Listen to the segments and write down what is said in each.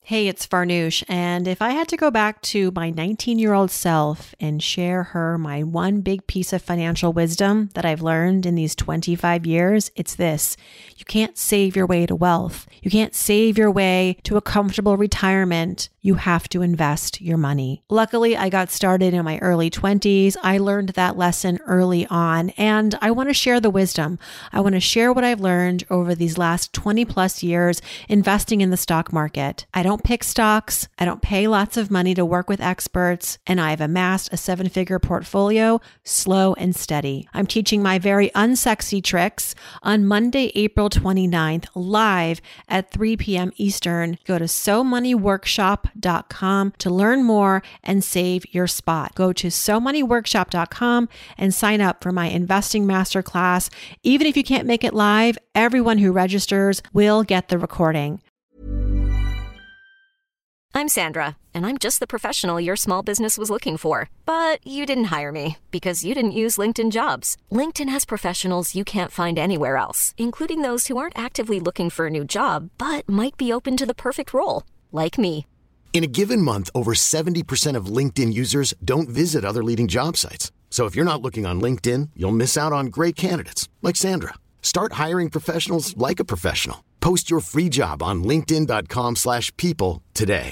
Hey, it's Farnoosh, and if I had to go back to my 19-year-old self and share her my one big piece of financial wisdom that I've learned in these 25 years, it's this. You can't save your way to wealth. You can't save your way to a comfortable retirement. You have to invest your money. Luckily, I got started in my early 20s. I learned that lesson early on, and I want to share the wisdom. I want to share what I've learned over these last 20 plus years investing in the stock market. I don't pick stocks. I don't pay lots of money to work with experts, and I've amassed a 7-figure portfolio slow and steady. I'm teaching my very unsexy tricks on Monday, April 29th, live at 3 p.m. Eastern. Go to SoMoneyWorkshop.com to learn more and save your spot. Go to SoMoneyWorkshop.com and sign up for my investing masterclass. Even if you can't make it live, everyone who registers will get the recording. I'm Sandra, and I'm just the professional your small business was looking for. But you didn't hire me because you didn't use LinkedIn Jobs. LinkedIn has professionals you can't find anywhere else, including those who aren't actively looking for a new job, but might be open to the perfect role, like me. In a given month, over 70% of LinkedIn users don't visit other leading job sites. So if you're not looking on LinkedIn, you'll miss out on great candidates, like Sandra. Start hiring professionals like a professional. Post your free job on linkedin.com/people today.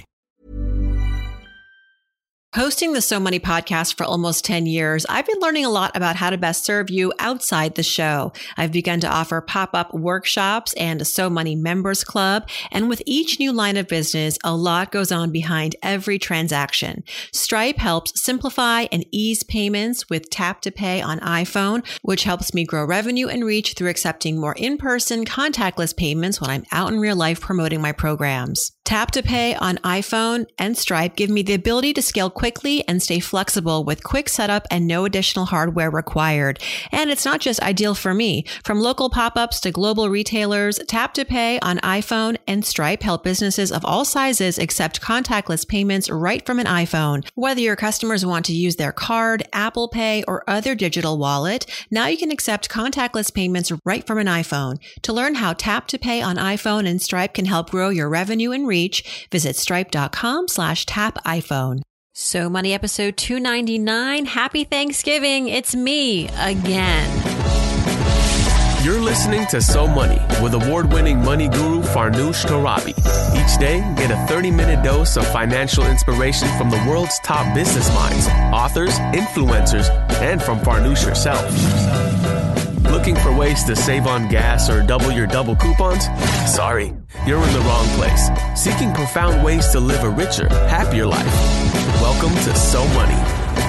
Hosting the So Money podcast for almost 10 years, I've been learning a lot about how to best serve you outside the show. I've begun to offer pop-up workshops and a So Money members club. And with each new line of business, a lot goes on behind every transaction. Stripe helps simplify and ease payments with Tap to Pay on iPhone, which helps me grow revenue and reach through accepting more in-person contactless payments when I'm out in real life promoting my programs. Tap to Pay on iPhone and Stripe give me the ability to scale quickly and stay flexible with quick setup and no additional hardware required. And it's not just ideal for me. From local pop-ups to global retailers, Tap to Pay on iPhone and Stripe help businesses of all sizes accept contactless payments right from an iPhone. Whether your customers want to use their card, Apple Pay, or other digital wallet, now you can accept contactless payments right from an iPhone. To learn how Tap to Pay on iPhone and Stripe can help grow your revenue and reach, visit stripe.com/tapiphone. So Money episode 299. Happy Thanksgiving. It's me again. You're listening to So Money with award-winning money guru Farnoosh Torabi. Each day, get a 30-minute dose of financial inspiration from the world's top business minds, authors, influencers, and from Farnoosh herself. Looking for ways to save on gas or double your double coupons? Sorry, you're in the wrong place. Seeking profound ways to live a richer, happier life. Welcome to So Money.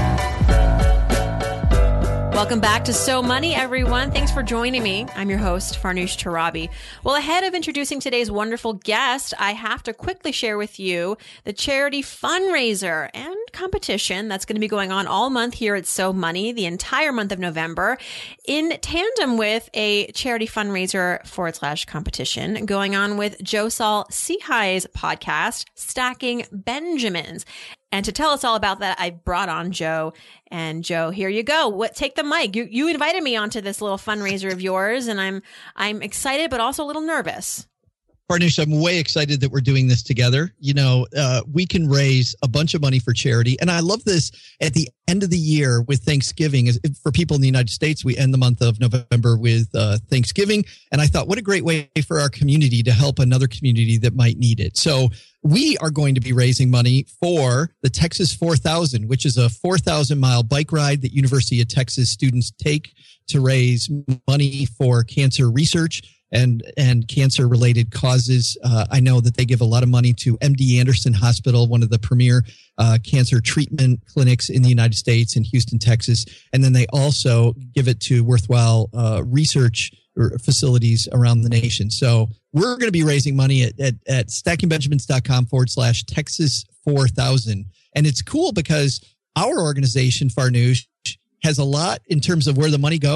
Welcome back to So Money, everyone. Thanks for joining me. I'm your host, Farnoosh Torabi. Well, ahead of introducing today's wonderful guest, I have to quickly share with you the charity fundraiser and competition that's going to be going on all month here at So Money, the entire month of November, in tandem with a charity fundraiser / competition going on with Josal Sihai's podcast, Stacking Benjamins. And to tell us all about that, I brought on Joe. And Joe, here you go. Take the mic. You invited me onto this little fundraiser of yours, and I'm excited, but also a little nervous. Farnoosh, I'm way excited that we're doing this together. You know, we can raise a bunch of money for charity. And I love this at the end of the year with Thanksgiving. For people in the United States, we end the month of November with Thanksgiving. And I thought, what a great way for our community to help another community that might need it. So we are going to be raising money for the Texas 4000, which is a 4,000-mile bike ride that University of Texas students take to raise money for cancer research and cancer-related causes. I know that they give a lot of money to MD Anderson Hospital, one of the premier cancer treatment clinics in the United States in Houston, Texas. And then they also give it to worthwhile research facilities around the nation. So we're going to be raising money at stackingbenjamins.com / Texas 4000. And it's cool because our organization, Farnoosh, has a lot in terms of where the money goes.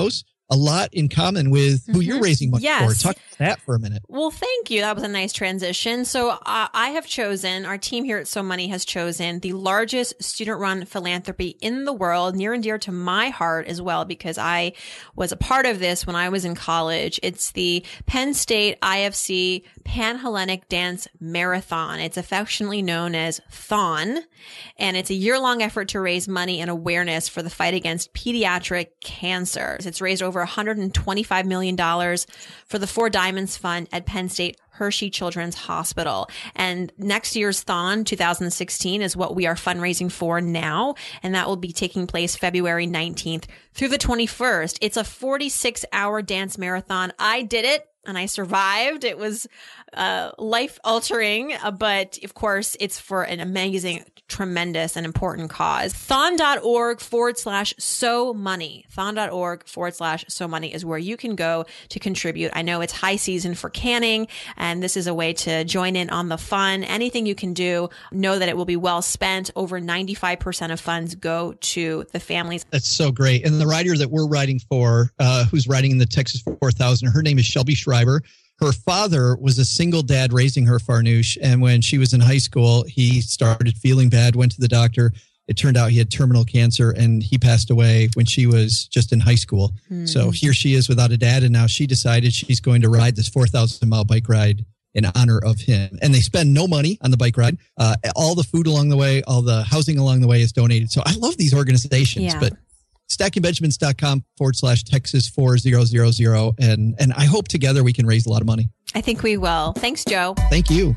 a lot in common with who you're raising money for. Talk about that for a minute. Well, thank you. That was a nice transition. So I have chosen, our team here at So Money has chosen the largest student-run philanthropy in the world, near and dear to my heart as well, because I was a part of this when I was in college. It's the Penn State IFC Pan-Hellenic Dance Marathon. It's affectionately known as THON, and it's a year-long effort to raise money and awareness for the fight against pediatric cancer. It's raised over $125 million for the Four Diamonds Fund at Penn State Hershey Children's Hospital. And next year's THON 2016 is what we are fundraising for now. And that will be taking place February 19th through the 21st. It's a 46-hour dance marathon. I did it and I survived. It was life altering, but of course it's for an amazing, tremendous and important cause. Thon.org/so money. Thon.org/so money is where you can go to contribute. I know it's high season for canning, and this is a way to join in on the fun. Anything you can do, know that it will be well spent. Over 95% of funds go to the families. That's so great. And the rider that we're riding for, who's riding in the Texas 4000, her name is Shelby Schreiber. Her father was a single dad raising her, Farnoosh. And when she was in high school, he started feeling bad, went to the doctor. It turned out he had terminal cancer, and he passed away when she was just in high school. So here she is without a dad. And now she decided she's going to ride this 4,000-mile bike ride in honor of him. And they spend no money on the bike ride. All the food along the way, all the housing along the way is donated. So I love these organizations, but stackingbenjamins.com/Texas 4000. And I hope together we can raise a lot of money. I think we will. Thanks, Joe. Thank you.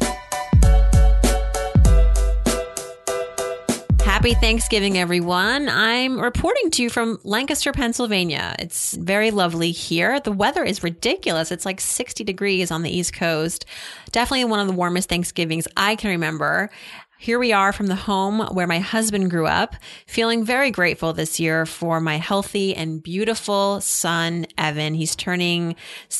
Happy Thanksgiving, everyone. I'm reporting to you from Lancaster, Pennsylvania. It's very lovely here. The weather is ridiculous. It's like 60 degrees on the East Coast. Definitely one of the warmest Thanksgivings I can remember. Here we are from the home where my husband grew up, feeling very grateful this year for my healthy and beautiful son, Evan. He's turning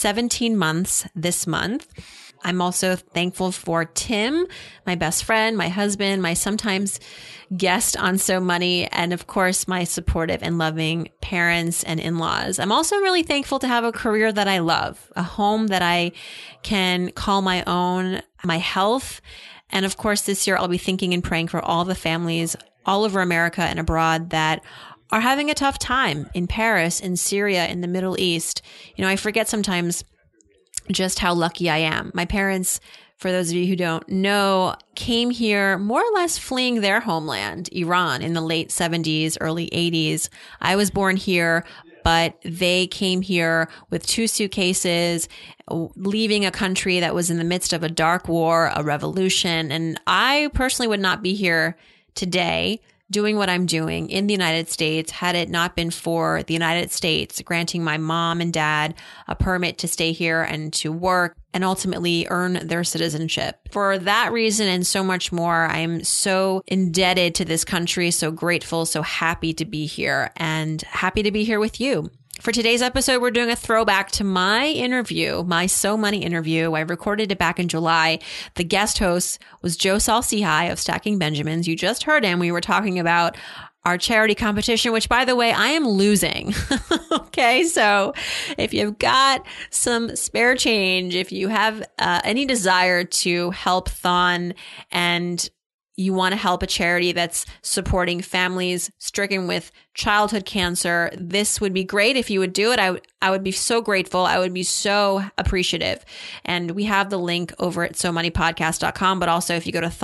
17 months this month. I'm also thankful for Tim, my best friend, my husband, my sometimes guest on So Money, and of course, my supportive and loving parents and in-laws. I'm also really thankful to have a career that I love, a home that I can call my own, my health. And of course, this year I'll be thinking and praying for all the families all over America and abroad that are having a tough time in Paris, in Syria, in the Middle East. You know, I forget sometimes just how lucky I am. My parents, for those of you who don't know, came here more or less fleeing their homeland, Iran, in the late 70s, early 80s. I was born here, but they came here with 2 suitcases, leaving a country that was in the midst of a dark war, a revolution. And I personally would not be here today doing what I'm doing in the United States had it not been for the United States granting my mom and dad a permit to stay here and to work and ultimately earn their citizenship. For that reason and so much more, I'm so indebted to this country, so grateful, so happy to be here, and happy to be here with you. For today's episode, we're doing a throwback to my interview, my So Money interview. I recorded it back in July. The guest host was Joe Saul-Sehy of Stacking Benjamins. You just heard him. We were talking about our charity competition, which, by the way, I am losing. Okay, so if you've got some spare change, if you have any desire to help Thon and you want to help a charity that's supporting families stricken with childhood cancer, this would be great if you would do it. I would be so grateful. I would be so appreciative. And we have the link over at SoMoneyPodcast.com, but also if you go to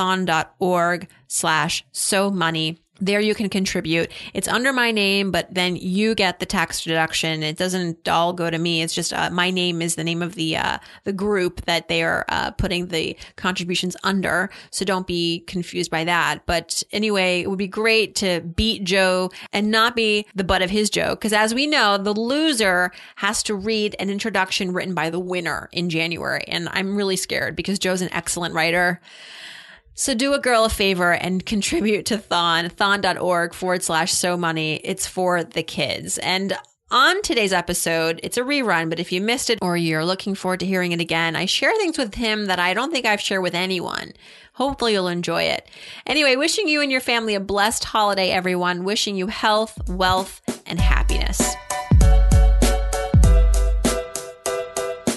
thon.org/SoMoney, there you can contribute. It's under my name, but then you get the tax deduction. It doesn't all go to me. It's just my name is the name of the group that they are putting the contributions under. So don't be confused by that. But anyway, it would be great to beat Joe and not be the butt of his joke. Because as we know, the loser has to read an introduction written by the winner in January. And I'm really scared because Joe's an excellent writer. So do a girl a favor and contribute to Thon, thon.org/so money. It's for the kids. And on today's episode, it's a rerun, but if you missed it or you're looking forward to hearing it again, I share things with him that I don't think I've shared with anyone. Hopefully you'll enjoy it. Anyway, wishing you and your family a blessed holiday, everyone. Wishing you health, wealth, and happiness.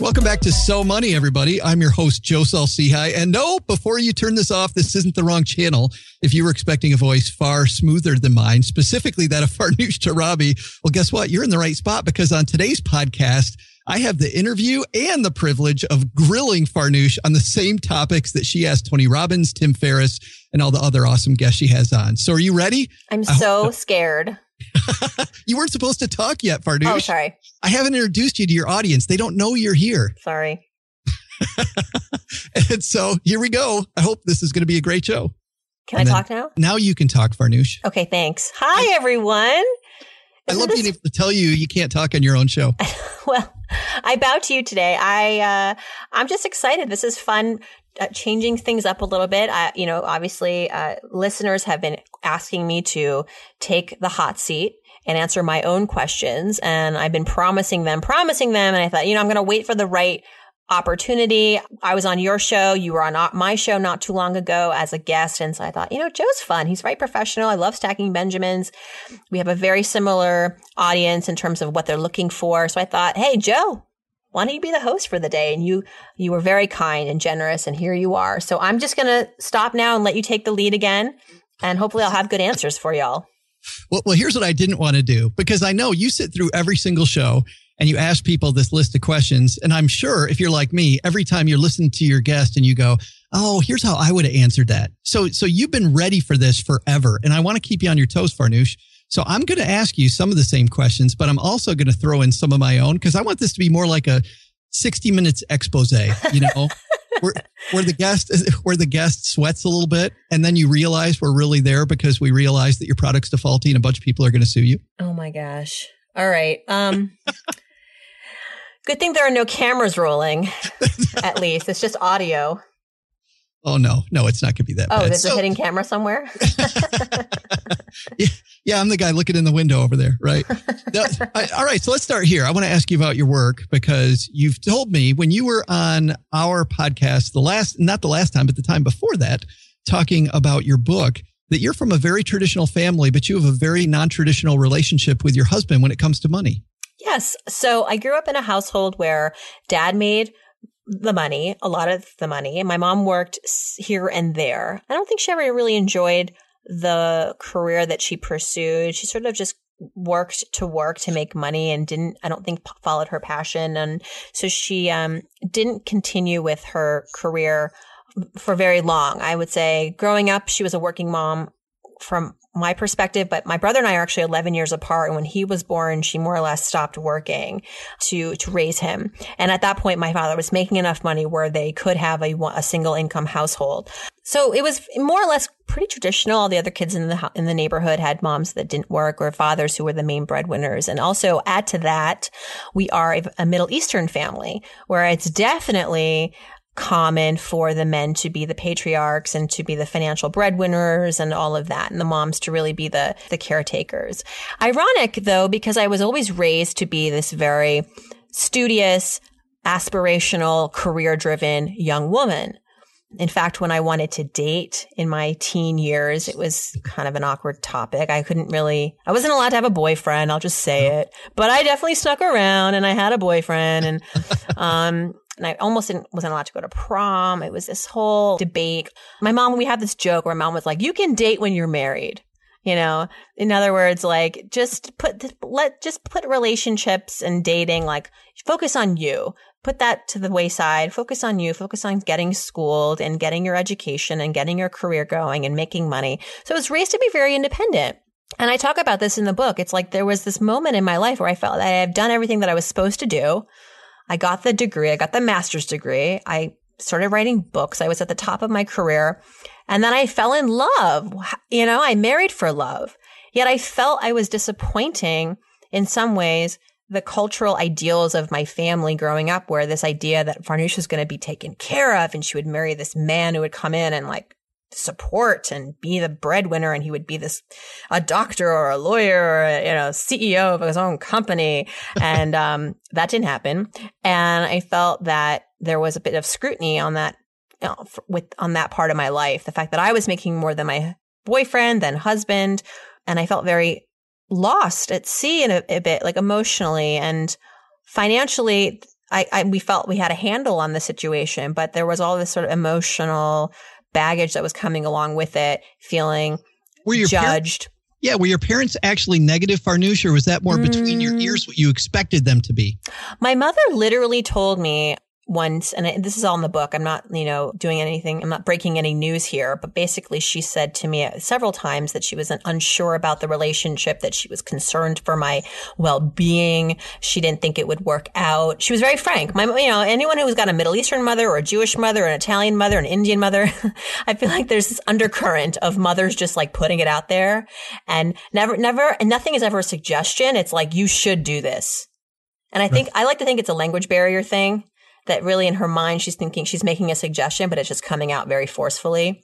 Welcome back to So Money, everybody. I'm your host, Joe Saul-Sehy. And no, before you turn this off, this isn't the wrong channel. If you were expecting a voice far smoother than mine, specifically that of Farnoosh Torabi, well, guess what? You're in the right spot, because on today's podcast, I have the interview and the privilege of grilling Farnoosh on the same topics that she asked Tony Robbins, Tim Ferriss, and all the other awesome guests she has on. So are you ready? I'm so scared. You weren't supposed to talk yet, Farnoosh. Oh, sorry. I haven't introduced you to your audience. They don't know you're here. Sorry. And so here we go. I hope this is going to be a great show. Can I talk now? Now you can talk, Farnoosh. Okay, thanks. Hi, everyone. I love being able to tell you can't talk on your own show. Well, I bow to you today. I'm just excited. This is fun. Changing things up a little bit. Obviously, listeners have been asking me to take the hot seat and answer my own questions. And I've been promising them. And I thought, I'm going to wait for the right opportunity. I was on your show. You were on my show not too long ago as a guest. And so I thought, Joe's fun. He's very professional. I love Stacking Benjamins. We have a very similar audience in terms of what they're looking for. So I thought, hey, Joe, why don't you be the host for the day? And you were very kind and generous, and here you are. So I'm just going to stop now and let you take the lead again. And hopefully I'll have good answers for y'all. Well, here's what I didn't want to do, because I know you sit through every single show and you ask people this list of questions. And I'm sure if you're like me, every time you're listening to your guest and you go, oh, here's how I would have answered that. So you've been ready for this forever. And I want to keep you on your toes, Farnoosh. So I'm going to ask you some of the same questions, but I'm also going to throw in some of my own, because I want this to be more like a 60 minutes expose, where the guest sweats a little bit, and then you realize we're really there because we realize that your product's defaulty and a bunch of people are going to sue you. Oh my gosh. All right. Good thing there are no cameras rolling, at least. It's just audio. Oh, no, it's not going to be that bad. Oh, there's a hidden camera somewhere? Yeah, I'm the guy looking in the window over there, right? All right, so let's start here. I want to ask you about your work, because you've told me when you were on our podcast, not the last time, but the time before that, talking about your book, that you're from a very traditional family, but you have a very non-traditional relationship with your husband when it comes to money. Yes. So I grew up in a household where dad made the money, a lot of the money, and my mom worked here and there. I don't think she ever really enjoyed the career that she pursued. She sort of just worked to make money and I don't think followed her passion. And so she didn't continue with her career for very long. I would say growing up, she was a working mom from my perspective, but my brother and I are actually 11 years apart. And when he was born, she more or less stopped working to raise him. And at that point, my father was making enough money where they could have a single income household. So it was more or less pretty traditional. All the other kids in the neighborhood had moms that didn't work, or fathers who were the main breadwinners. And also add to that, we are a Middle Eastern family where it's definitely common for the men to be the patriarchs and to be the financial breadwinners and all of that, and the moms to really be the caretakers. Ironic, though, because I was always raised to be this very studious, aspirational, career-driven young woman. In fact, when I wanted to date in my teen years, it was kind of an awkward topic. I wasn't allowed to have a boyfriend. I'll just say it, but I definitely snuck around and I had a boyfriend, and I almost wasn't allowed to go to prom. It was this whole debate. My mom, we had this joke where my mom was like, you can date when you're married. In other words, like just put relationships and dating, like focus on you. Put that to the wayside. Focus on you. Focus on getting schooled and getting your education and getting your career going and making money. So I was raised to be very independent. And I talk about this in the book. It's like there was this moment in my life where I felt that I had done everything that I was supposed to do. I got the degree. I got the master's degree. I started writing books. I was at the top of my career. And then I fell in love. I married for love. Yet I felt I was disappointing in some ways the cultural ideals of my family growing up, where this idea that Farnoosh was going to be taken care of and she would marry this man who would come in and like support and be the breadwinner, and he would be a doctor or a lawyer or CEO of his own company. And that didn't happen. And I felt that there was a bit of scrutiny on that on that part of my life, the fact that I was making more than my boyfriend, than husband, and I felt very lost at sea in a bit, like emotionally and financially. we felt we had a handle on the situation, but there was all this sort of emotional baggage that was coming along with it, feeling judged. Were your parents actually negative, Farnoosh, or was that more between your ears what you expected them to be? My mother literally told me once, and this is all in the book. I'm not, doing anything. I'm not breaking any news here, but basically she said to me several times that she was unsure about the relationship, that she was concerned for my well-being. She didn't think it would work out. She was very frank. Anyone who's got a Middle Eastern mother or a Jewish mother, an Italian mother, an Indian mother, I feel like there's this undercurrent of mothers just like putting it out there, and and nothing is ever a suggestion. It's like, you should do this. And I like to think it's a language barrier thing. That really in her mind, she's thinking she's making a suggestion, but it's just coming out very forcefully.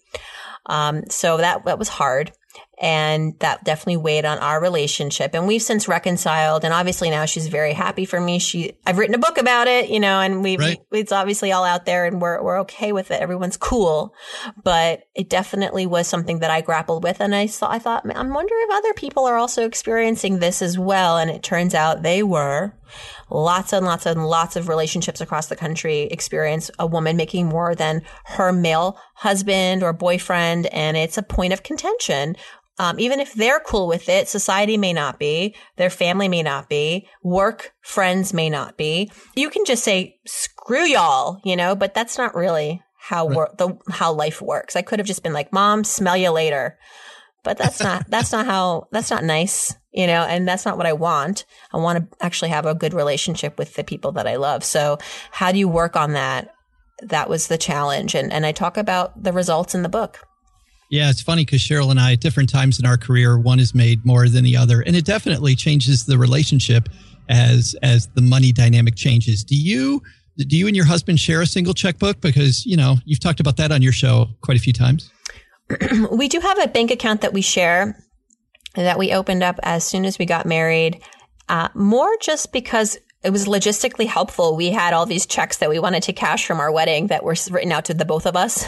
So that was hard. And that definitely weighed on our relationship. And we've since reconciled. And obviously now she's very happy for me. I've written a book about it, and it's obviously all out there and we're okay with it. Everyone's cool. But it definitely was something that I grappled with. And I thought, I wonder if other people are also experiencing this as well. And it turns out they were. Lots and lots and lots of relationships across the country experience a woman making more than her male husband or boyfriend. And it's a point of contention. Even if they're cool with it, society may not be, their family may not be, work friends may not be. You can just say, screw y'all, but that's not really how life works. I could have just been like, Mom, smell you later. But that's not nice, and that's not what I want. I want to actually have a good relationship with the people that I love. So how do you work on that? That was the challenge. And I talk about the results in the book. Yeah, it's funny because Cheryl and I, at different times in our career, one is made more than the other. And it definitely changes the relationship as the money dynamic changes. Do you and your husband share a single checkbook? Because, you've talked about that on your show quite a few times. We do have a bank account that we share that we opened up as soon as we got married, more just because it was logistically helpful. We had all these checks that we wanted to cash from our wedding that were written out to the both of us.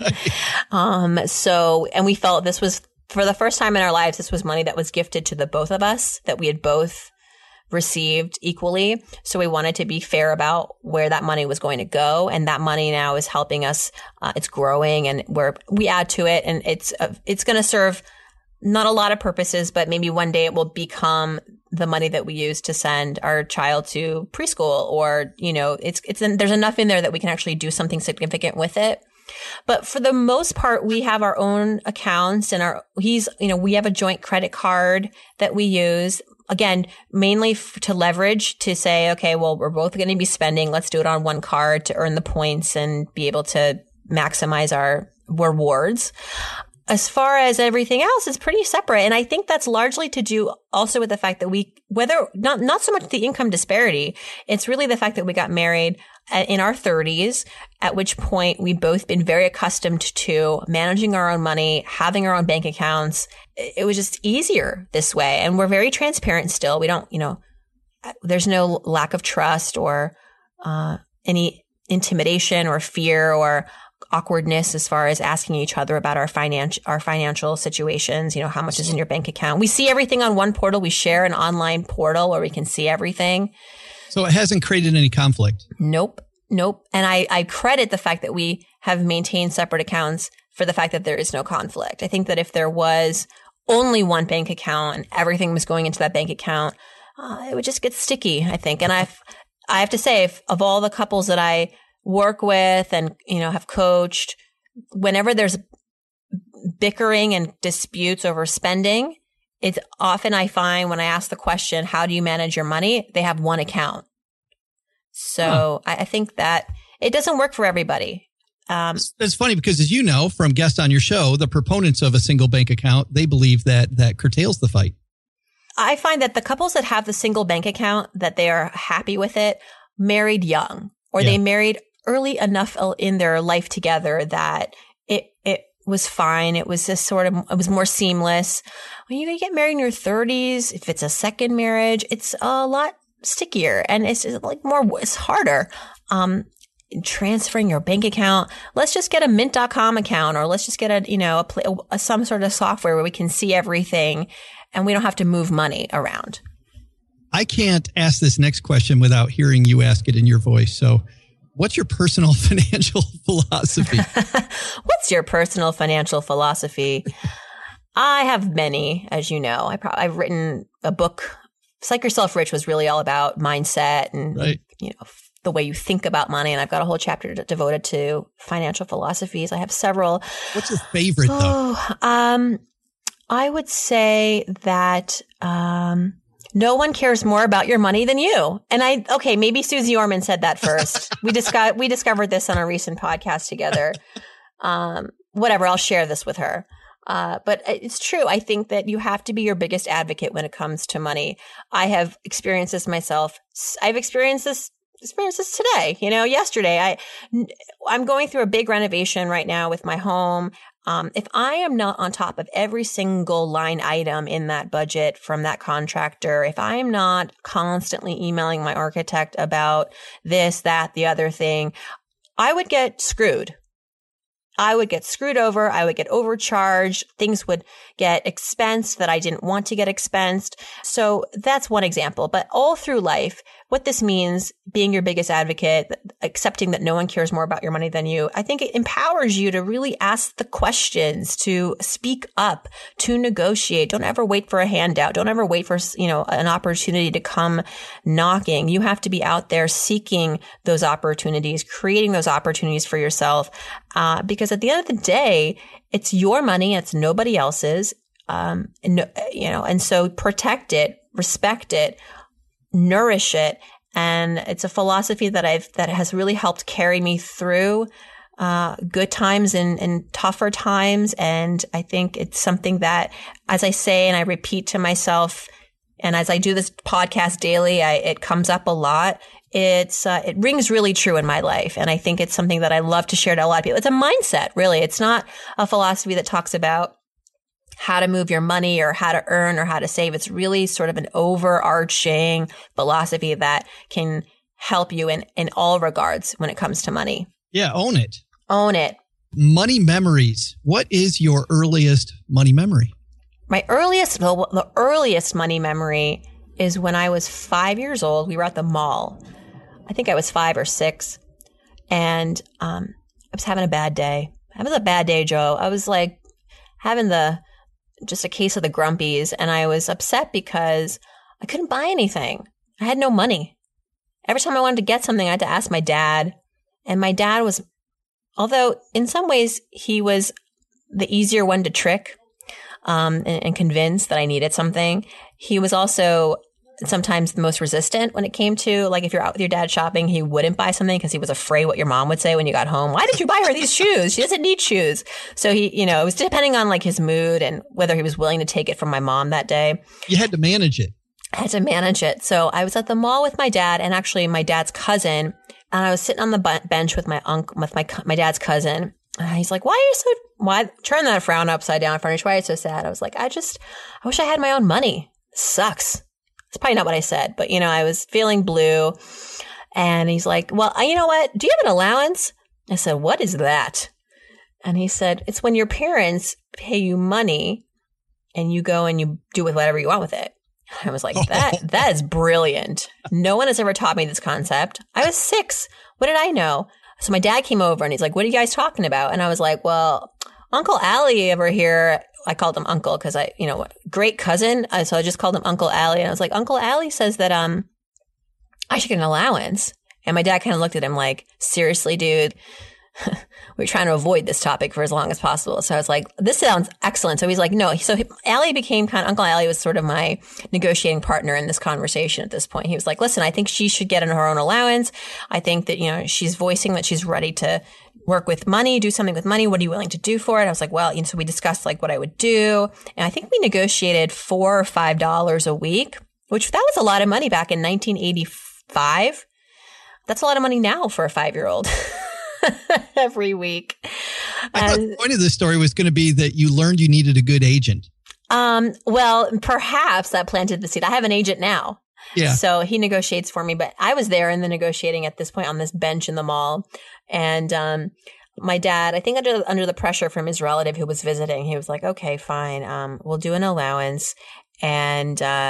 Right. And we felt this was, for the first time in our lives, this was money that was gifted to the both of us, that we had both received equally. So we wanted to be fair about where that money was going to go. And that money now is helping us. It's growing, and we add to it, and it's going to serve not a lot of purposes, but maybe one day it will become the money that we use to send our child to preschool, or, there's enough in there that we can actually do something significant with it. But for the most part, we have our own accounts, and we have a joint credit card that we use. Again, mainly to leverage, to say, okay, well, we're both going to be spending. Let's do it on one card to earn the points and be able to maximize our rewards. As far as everything else, it's pretty separate. And I think that's largely to do also with the fact that not so much the income disparity, it's really the fact that we got married in our 30s, at which point we've both been very accustomed to managing our own money, having our own bank accounts. It was just easier this way. And we're very transparent still. We don't, there's no lack of trust or any intimidation or fear or awkwardness as far as asking each other about our financial situations. How much is in your bank account? We see everything on one portal. We share an online portal where we can see everything. So it hasn't created any conflict? Nope. And I credit the fact that we have maintained separate accounts for the fact that there is no conflict. I think that if there was only one bank account and everything was going into that bank account, it would just get sticky, I think. And I have to say, of all the couples that I work with and, have coached, whenever there's bickering and disputes over spending, it's often I find when I ask the question, how do you manage your money? They have one account. So I think that it doesn't work for everybody. It's funny because, as you know, from guests on your show, the proponents of a single bank account, they believe that curtails the fight. I find that the couples that have the single bank account, that they are happy with it, married young, or they married early enough in their life together that it was fine. It was just it was more seamless. When you get married in your 30s, if it's a second marriage, it's a lot stickier, and it's like it's harder. Transferring your bank account. Let's just get a mint.com account, or let's just get some sort of software where we can see everything and we don't have to move money around. I can't ask this next question without hearing you ask it in your voice. So what's your personal financial philosophy? What's your personal financial philosophy? I have many, as you know. I've written a book. Psych Yourself Rich was really all about mindset and the way you think about money. And I've got a whole chapter devoted to financial philosophies. I have several. What's your favorite though? I would say that no one cares more about your money than you. And maybe Susie Orman said that first. We discovered this on a recent podcast together. Whatever, I'll share this with her. But it's true. I think that you have to be your biggest advocate when it comes to money. I have experienced this myself. I've experienced this today. Yesterday, I'm going through a big renovation right now with my home. If I am not on top of every single line item in that budget from that contractor, if I am not constantly emailing my architect about this, that, the other thing, I would get screwed. I would get screwed over. I would get overcharged. Things would get expensed that I didn't want to get expensed. So that's one example. But all through life, what this means, being your biggest advocate, accepting that no one cares more about your money than you, I think it empowers you to really ask the questions, to speak up, to negotiate. Don't ever wait for a handout. Don't ever wait for, an opportunity to come knocking. You have to be out there seeking those opportunities, creating those opportunities for yourself. Because at the end of the day, it's your money. It's nobody else's. And so protect it, respect it, nourish it. And it's a philosophy that has really helped carry me through good times and tougher times. And I think it's something that, as I say, and I repeat to myself, and as I do this podcast daily, it comes up a lot. It rings really true in my life. And I think it's something that I love to share to a lot of people. It's a mindset, really. It's not a philosophy that talks about how to move your money or how to earn or how to save. It's really sort of an overarching philosophy that can help you in all regards when it comes to money. Yeah, own it. Own it. Money memories. What is your earliest money memory? The earliest money memory is when I was 5 years old. We were at the mall. I think I was 5 or 6. And I was having a bad day. It was a bad day, Joe. I was like having just a case of the grumpies. And I was upset because I couldn't buy anything. I had no money. Every time I wanted to get something, I had to ask my dad. And my dad was, although in some ways he was the easier one to trick and convince that I needed something, he was also sometimes the most resistant when it came to, like, if you're out with your dad shopping, he wouldn't buy something because he was afraid what your mom would say when you got home. Why did you buy her these shoes? She doesn't need shoes. So he, it was depending on like his mood and whether he was willing to take it from my mom that day. You had to manage it. I had to manage it. So I was at the mall with my dad and actually my dad's cousin. And I was sitting on the bench with my my dad's cousin. And he's like, why turn that frown upside down in front of you? Why are you so sad? I was like, I wish I had my own money. This sucks. It's probably not what I said, but I was feeling blue. And he's like, well, you know what? Do you have an allowance? I said, what is that? And he said, it's when your parents pay you money and you go and you do with whatever you want with it. I was like, that is brilliant. No one has ever taught me this concept. I was 6. What did I know? So my dad came over and he's like, what are you guys talking about? And I was like, well, Uncle Allie over here, I called him Uncle because great cousin. So I just called him Uncle Allie. And I was like, Uncle Allie says that I should get an allowance. And my dad kind of looked at him like, seriously, dude, we're trying to avoid this topic for as long as possible. So I was like, this sounds excellent. So he's like, no. So Allie became Uncle Allie was sort of my negotiating partner in this conversation at this point. He was like, listen, I think she should get her own allowance. I think that, she's voicing that she's ready to work with money, do something with money. What are you willing to do for it? I was like, well, so we discussed like what I would do. And I think we negotiated $4 or $5 a week, which that was a lot of money back in 1985. That's a lot of money now for a 5-year-old. Every week. I thought the point of this story was going to be that you learned you needed a good agent. Well, perhaps that planted the seed. I have an agent now. Yeah. So he negotiates for me, but I was there in the negotiating at this point on this bench in the mall. And my dad, I think under the pressure from his relative who was visiting, he was like, okay, fine. We'll do an allowance. And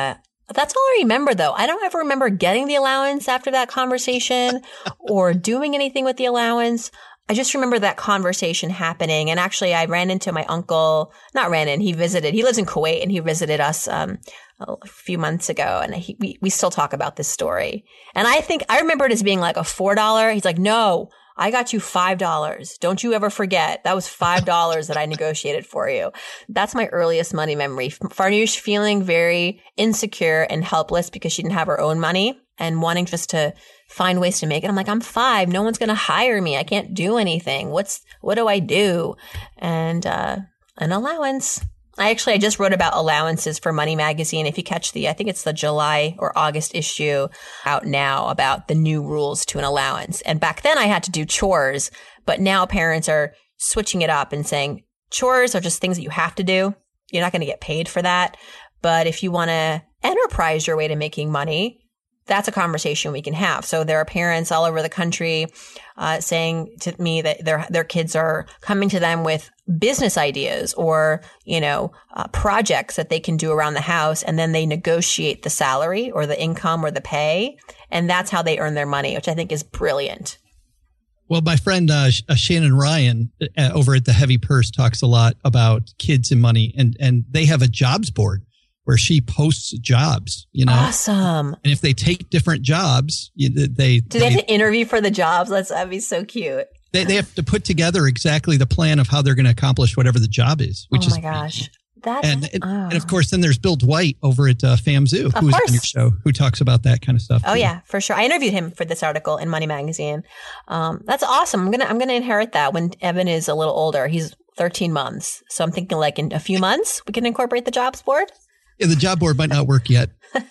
That's all I remember, though. I don't ever remember getting the allowance after that conversation or doing anything with the allowance. I just remember that conversation happening. And actually, I ran into my uncle, he visited. He lives in Kuwait, and he visited us a few months ago. And we still talk about this story. And I remember it as being like a $4. He's like, no, I got you $5. Don't you ever forget. That was $5 that I negotiated for you. That's my earliest money memory. Farnoosh feeling very insecure and helpless because she didn't have her own money and wanting just to find ways to make it. I'm like, I'm 5. No one's going to hire me. I can't do anything. What do I do? And an allowance. I just wrote about allowances for Money Magazine. If you catch I think it's the July or August issue out now about the new rules to an allowance. And back then I had to do chores, but now parents are switching it up and saying chores are just things that you have to do. You're not going to get paid for that. But if you want to enterprise your way to making money, that's a conversation we can have. So there are parents all over the country saying to me that their kids are coming to them with business ideas or, projects that they can do around the house. And then they negotiate the salary or the income or the pay. And that's how they earn their money, which I think is brilliant. Well, my friend Shannon Ryan over at the Heavy Purse talks a lot about kids and money, and they have a jobs board where she posts jobs, Awesome. And if they take different jobs, do they have to interview for the jobs? That'd be so cute. They have to put together exactly the plan of how they're going to accomplish whatever the job is, which is gosh. And of course, then there's Bill Dwight over at FAMZoo, who's on your show, who talks about that kind of stuff. Oh, yeah, for sure. I interviewed him for this article in Money Magazine. That's awesome. I'm gonna inherit that when Evan is a little older. He's 13 months. So I'm thinking like in a few months, we can incorporate the jobs board. Yeah, the job board might not work yet.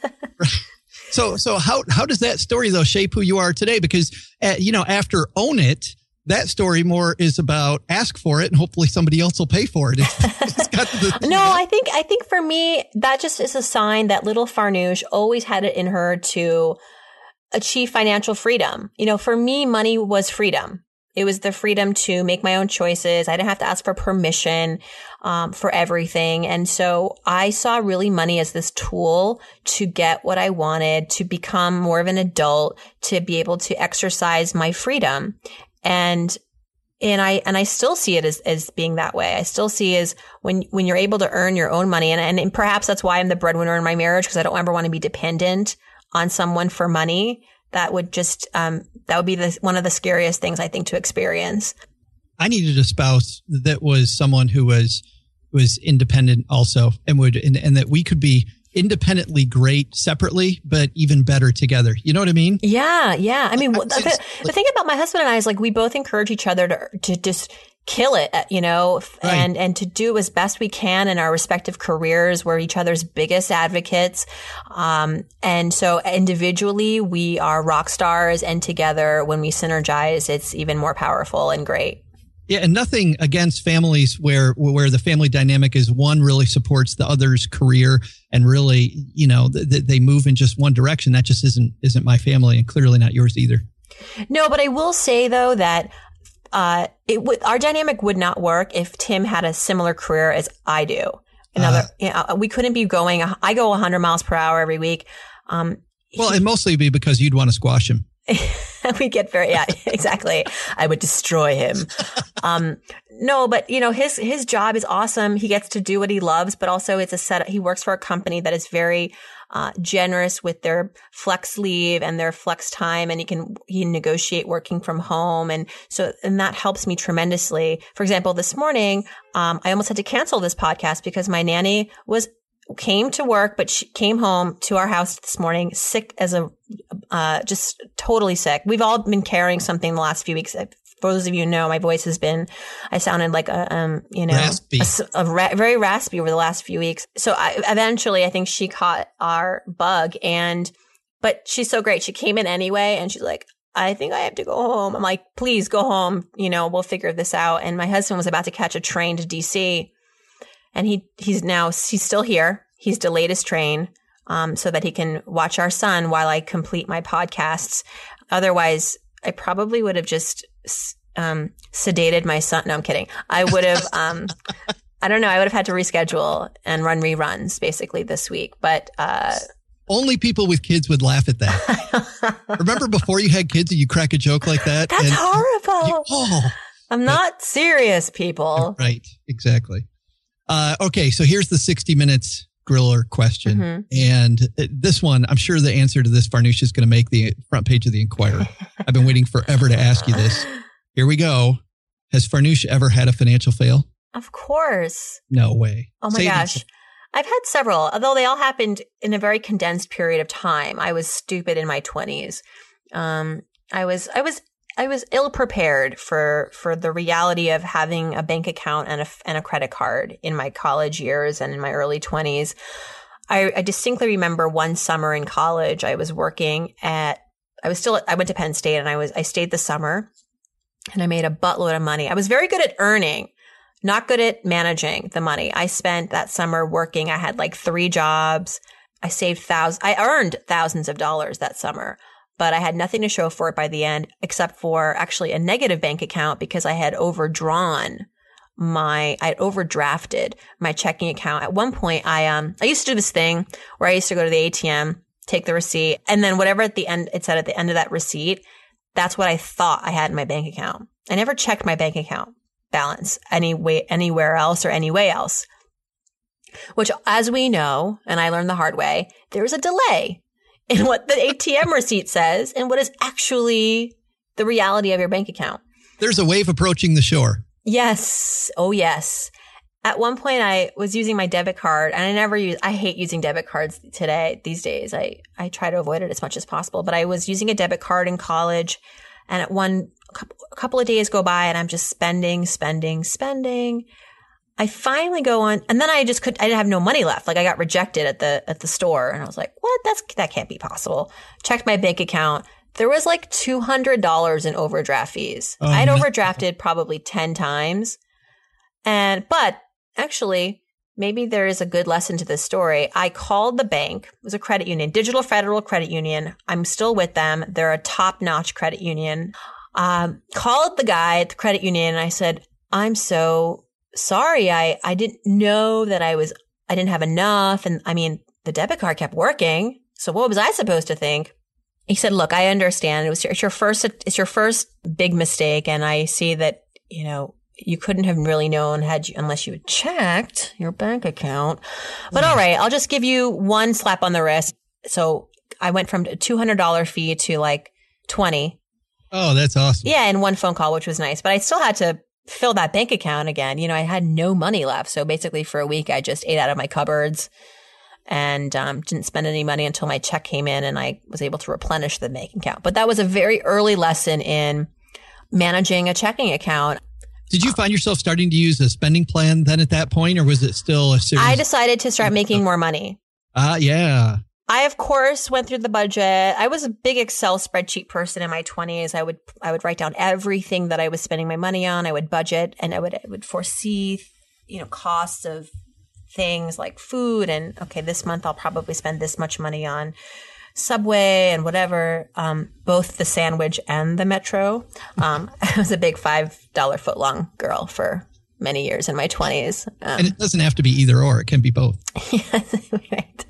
So how does that story, though, shape who you are today? Because, after Own It, that story more is about ask for it and hopefully somebody else will pay for it. It's got I think for me, that just is a sign that little Farnoosh always had it in her to achieve financial freedom. For me, money was freedom. It was the freedom to make my own choices. I didn't have to ask for permission for everything. And so I saw really money as this tool to get what I wanted, to become more of an adult, to be able to exercise my freedom. And I still see it as being that way. I still see as when you're able to earn your own money. And perhaps that's why I'm the breadwinner in my marriage, because I don't ever want to be dependent on someone for money. That would just, that would be one of the scariest things I think to experience. I needed a spouse that was someone who was independent also and that we could be independently great separately, but even better together. You know what I mean? Yeah. Yeah. I mean, the thing about my husband and I is like, we both encourage each other to just kill it, right. and to do as best we can in our respective careers. We're each other's biggest advocates. And so individually we are rock stars, and together when we synergize, it's even more powerful and great. Yeah. And nothing against families where the family dynamic is one really supports the other's career and really, they move in just one direction. That just isn't my family, and clearly not yours either. No, but I will say though that our dynamic would not work if Tim had a similar career as I do. We couldn't be going. I go 100 miles per hour every week. It'd mostly be because you'd want to squash him. We get exactly. I would destroy him. No, but his job is awesome. He gets to do what he loves, but also it's a setup. He works for a company that is very generous with their flex leave and their flex time, and he can negotiate working from home, and that helps me tremendously. For example, this morning, I almost had to cancel this podcast because my nanny came to work, but she came home to our house this morning sick just totally sick. We've all been carrying something the last few weeks. For those of you who know, my voice I sounded like raspy. Very raspy over the last few weeks. So eventually I think she caught our bug, but she's so great. She came in anyway, and she's like, I think I have to go home. I'm like, please go home. We'll figure this out. And my husband was about to catch a train to DC, and he's still here. He's delayed his train so that he can watch our son while I complete my podcasts. Otherwise, I probably would have just sedated my son. No, I'm kidding. I would have, I don't know. I would have had to reschedule and run reruns basically this week. But Only people with kids would laugh at that. Remember before you had kids and you crack a joke like that? That's horrible. I'm not serious, people. Right. Exactly. Okay. So here's the 60 Minutes griller question. Mm-hmm. And this one, I'm sure the answer to this, Farnoosh, is going to make the front page of the Inquirer. I've been waiting forever to ask you this. Here we go. Has Farnoosh ever had a financial fail? Of course. No way. Oh my gosh. I've had several, although they all happened in a very condensed period of time. I was stupid in my 20s. I was ill prepared for the reality of having a bank account and a credit card in my college years and in my early 20s. I distinctly remember one summer in college. I was working I went to Penn State, and I stayed the summer, and I made a buttload of money. I was very good at earning, not good at managing the money. I spent that summer working. I had like 3 jobs. I earned thousands of dollars that summer, but I had nothing to show for it by the end, except for actually a negative bank account because I had overdrafted my checking account. At one point, I used to do this thing where I used to go to the ATM, take the receipt, and then whatever it said at the end of that receipt, that's what I thought I had in my bank account. I never checked my bank account balance anywhere else or any way else, which, as we know, and I learned the hard way, there's a delay in what the ATM receipt says and what is actually the reality of your bank account. There's a wave approaching the shore. Yes. Oh, yes. At one point, I was using my debit card, and I hate using debit cards these days. I try to avoid it as much as possible, but I was using a debit card in college, and a couple of days go by, and I'm just spending. I finally go on, and then I didn't have no money left. Like, I got rejected at the store, and I was like, what? That can't be possible. Checked my bank account. There was like $200 in overdraft fees. Oh, I'd overdrafted probably 10 times. But actually, maybe there is a good lesson to this story. I called the bank. It was a credit union, Digital Federal Credit Union. I'm still with them. They're a top-notch credit union. Called the guy at the credit union, and I said, I'm so sorry. I didn't know that I didn't have enough. And I mean, the debit card kept working. So what was I supposed to think? He said, look, I understand. It's your first big mistake. And I see that, you couldn't have really known unless you had checked your bank account. But all right, I'll just give you one slap on the wrist. So I went from a $200 fee to like $20. Oh, that's awesome. Yeah. And one phone call, which was nice, but I still had to fill that bank account again. I had no money left. So basically for a week, I just ate out of my cupboards and didn't spend any money until my check came in and I was able to replenish the bank account. But that was a very early lesson in managing a checking account. Did you find yourself starting to use a spending plan then at that point, or was it still a series? I decided to start making more money. Yeah. I, of course, went through the budget. I was a big Excel spreadsheet person in my 20s. I would write down everything that I was spending my money on. I would budget, and I would foresee, costs of things like food. And okay, this month I'll probably spend this much money on Subway and whatever, both the sandwich and the Metro. I was a big $5 footlong girl for many years in my 20s. And it doesn't have to be either or. It can be both. Yes, right.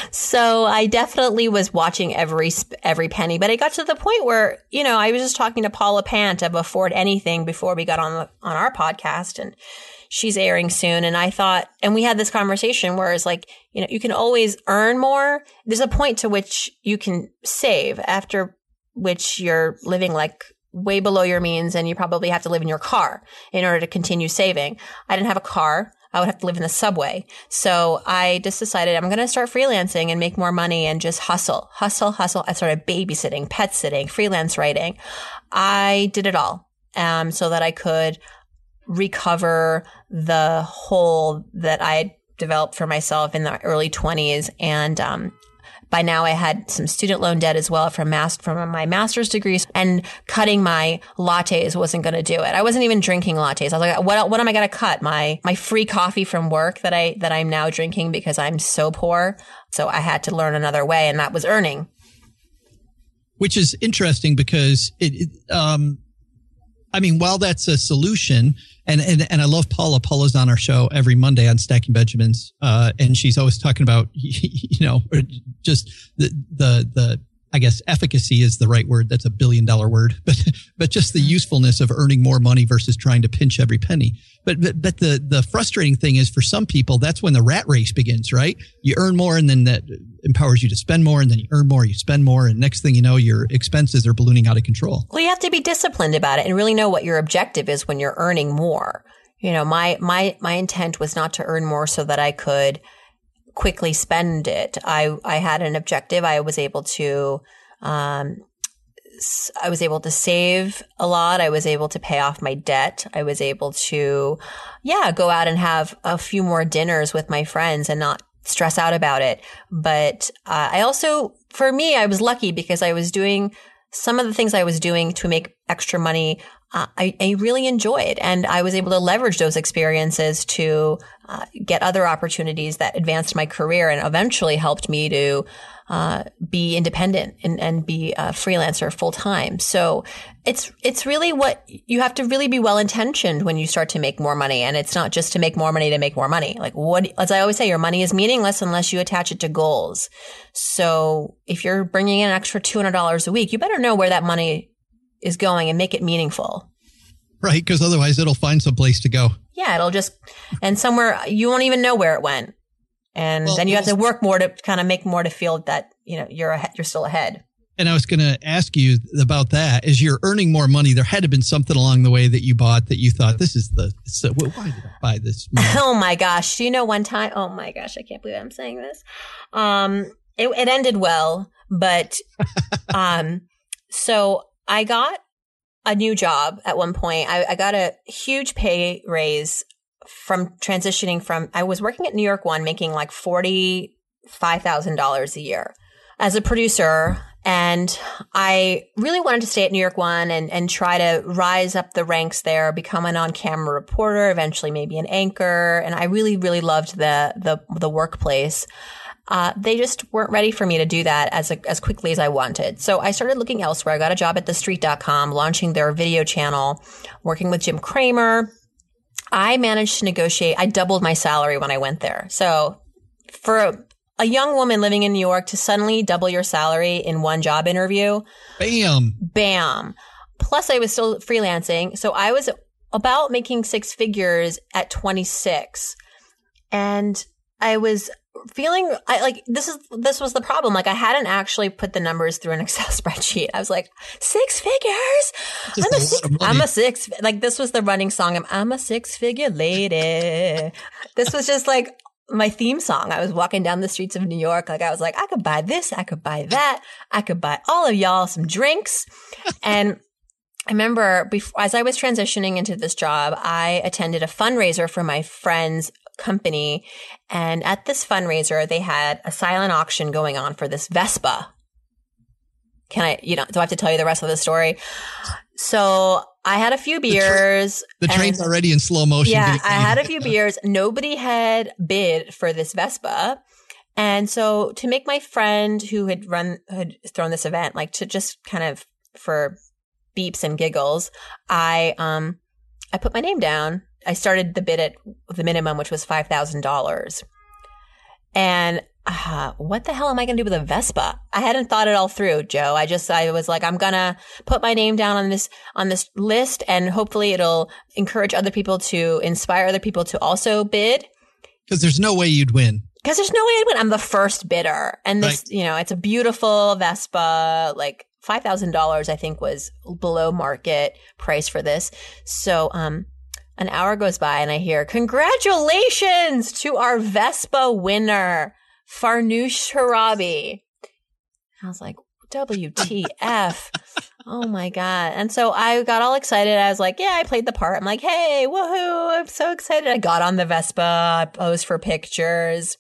So I definitely was watching every penny, but it got to the point where, I was just talking to Paula Pant of Afford Anything before we got on our podcast, and she's airing soon. And I thought, and we had this conversation where it's like, you can always earn more. There's a point to which you can save, after which you're living like way below your means, and you probably have to live in your car in order to continue saving. I didn't have a car. I would have to live in the subway. So I just decided I'm going to start freelancing and make more money and just hustle. I started babysitting, pet sitting, freelance writing. I did it all so that I could recover the hole that I developed for myself in the early 20s. And by now I had some student loan debt as well from my master's degrees, and cutting my lattes wasn't going to do it. I wasn't even drinking lattes. I was like, what am I going to cut? My free coffee from work that I'm now drinking because I'm so poor. So I had to learn another way, and that was earning. Which is interesting because while that's a solution, And I love Paula. Paula's on our show every Monday on Stacking Benjamins. And she's always talking about, just the I guess efficacy is the right word. That's $1 billion word, but just the usefulness of earning more money versus trying to pinch every penny. But the frustrating thing is for some people, that's when the rat race begins, right? You earn more and then that empowers you to spend more, and then you earn more, you spend more. And next thing you know, your expenses are ballooning out of control. Well, you have to be disciplined about it and really know what your objective is when you're earning more. My intent was not to earn more so that I could quickly spend it. I had an objective. I was able to save a lot. I was able to pay off my debt. I was able to, go out and have a few more dinners with my friends and not stress out about it. But I also, for me, I was lucky because I was doing some of the things I was doing to make extra money. I really enjoyed, and I was able to leverage those experiences to get other opportunities that advanced my career and eventually helped me to be independent and be a freelancer full time. So it's really what you have to really be well intentioned when you start to make more money, and it's not just to make more money to make more money. Like as I always say, your money is meaningless unless you attach it to goals. So if you're bringing in an extra $200 a week, you better know where that money is going and make it meaningful. Right. Because otherwise it'll find some place to go. Yeah. It'll just, and somewhere you won't even know where it went. And then you have to work more to kind of make more to feel that, you're still ahead. And I was going to ask you about that. As you're earning more money, there had to have been something along the way that you bought that you thought, why did I buy this? Oh my gosh. One time, oh my gosh, I can't believe I'm saying this. It ended well, but, so I got a new job at one point. I got a huge pay raise from transitioning from, I was working at New York One, making like $45,000 a year as a producer. And I really wanted to stay at New York One and try to rise up the ranks there, become an on-camera reporter, eventually maybe an anchor. And I really, really loved the workplace. They just weren't ready for me to do that as quickly as I wanted. So I started looking elsewhere. I got a job at TheStreet.com, launching their video channel, working with Jim Cramer. I managed to negotiate. I doubled my salary when I went there. So for a young woman living in New York to suddenly double your salary in one job interview. Bam. Plus I was still freelancing. So I was about making six figures at 26. And I was feeling this was the problem. Like I hadn't actually put the numbers through an Excel spreadsheet. I was like, 6 figures? I'm a six. Like this was the running song. I'm a 6-figure lady. This was just like my theme song. I was walking down the streets of New York. Like I was like, I could buy this. I could buy that. I could buy all of y'all some drinks. And I remember as I was transitioning into this job, I attended a fundraiser for my friend's company. And at this fundraiser, they had a silent auction going on for this Vespa. Do I have to tell you the rest of the story? So I had a few beers. The train's already in slow motion. Yeah, I had a few beers. Nobody had bid for this Vespa. And so to make my friend who had thrown this event, like to just kind of for beeps and giggles, I put my name down. I started the bid at the minimum, which was $5,000. And what the hell am I going to do with a Vespa? I hadn't thought it all through, Joe. I was like, I'm going to put my name down on this list, and hopefully it'll encourage other people to inspire other people to also bid. Because there's no way you'd win. I'm the first bidder. And this, right. It's a beautiful Vespa, like $5,000, I think was below market price for this. So, an hour goes by and I hear, congratulations to our Vespa winner, Farnoosh Torabi. I was like, WTF. Oh my God. And so I got all excited. I was like, yeah, I played the part. I'm like, hey, woohoo. I'm so excited. I got on the Vespa, I posed for pictures.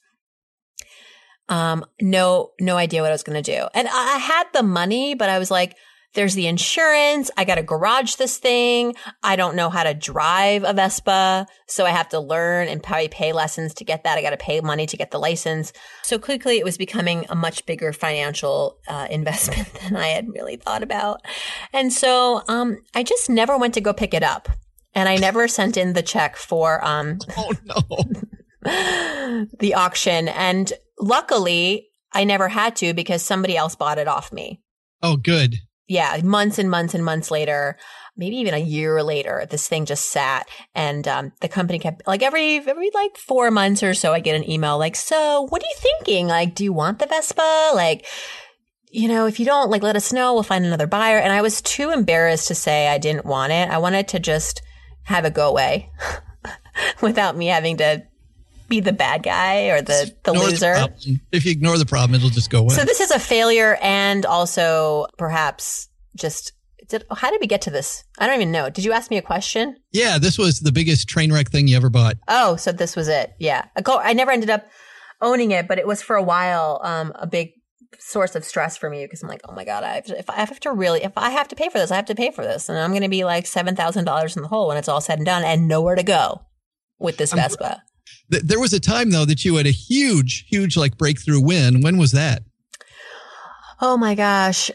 No idea what I was going to do. And I had the money, but I was like, there's the insurance. I got to garage this thing. I don't know how to drive a Vespa. So I have to learn and probably pay lessons to get that. I got to pay money to get the license. So quickly it was becoming a much bigger financial investment than I had really thought about. And so I just never went to go pick it up. And I never sent in the check for Oh, no. the auction. And luckily, I never had to because somebody else bought it off me. Oh, good. Yeah, months and months and months later, maybe even a year later, this thing just sat, and the company kept like every 4 months or so, I get an email like, "So, what are you thinking? Like, do you want the Vespa? Like, if you don't, like, let us know. We'll find another buyer." And I was too embarrassed to say I didn't want it. I wanted to just have it go away without me having to be the bad guy or the loser. If you ignore the problem, it'll just go away. So this is a failure, and also perhaps just how did we get to this? I don't even know. Did you ask me a question? Yeah, this was the biggest train wreck thing you ever bought. Oh, so this was it. Yeah. I never ended up owning it, but it was for a while a big source of stress for me because I'm like, oh my God, if I have to pay for this, I have to pay for this. And I'm going to be like $7,000 in the hole when it's all said and done and nowhere to go with this Vespa. There was a time, though, that you had a huge, like breakthrough win. When was that? Oh my gosh.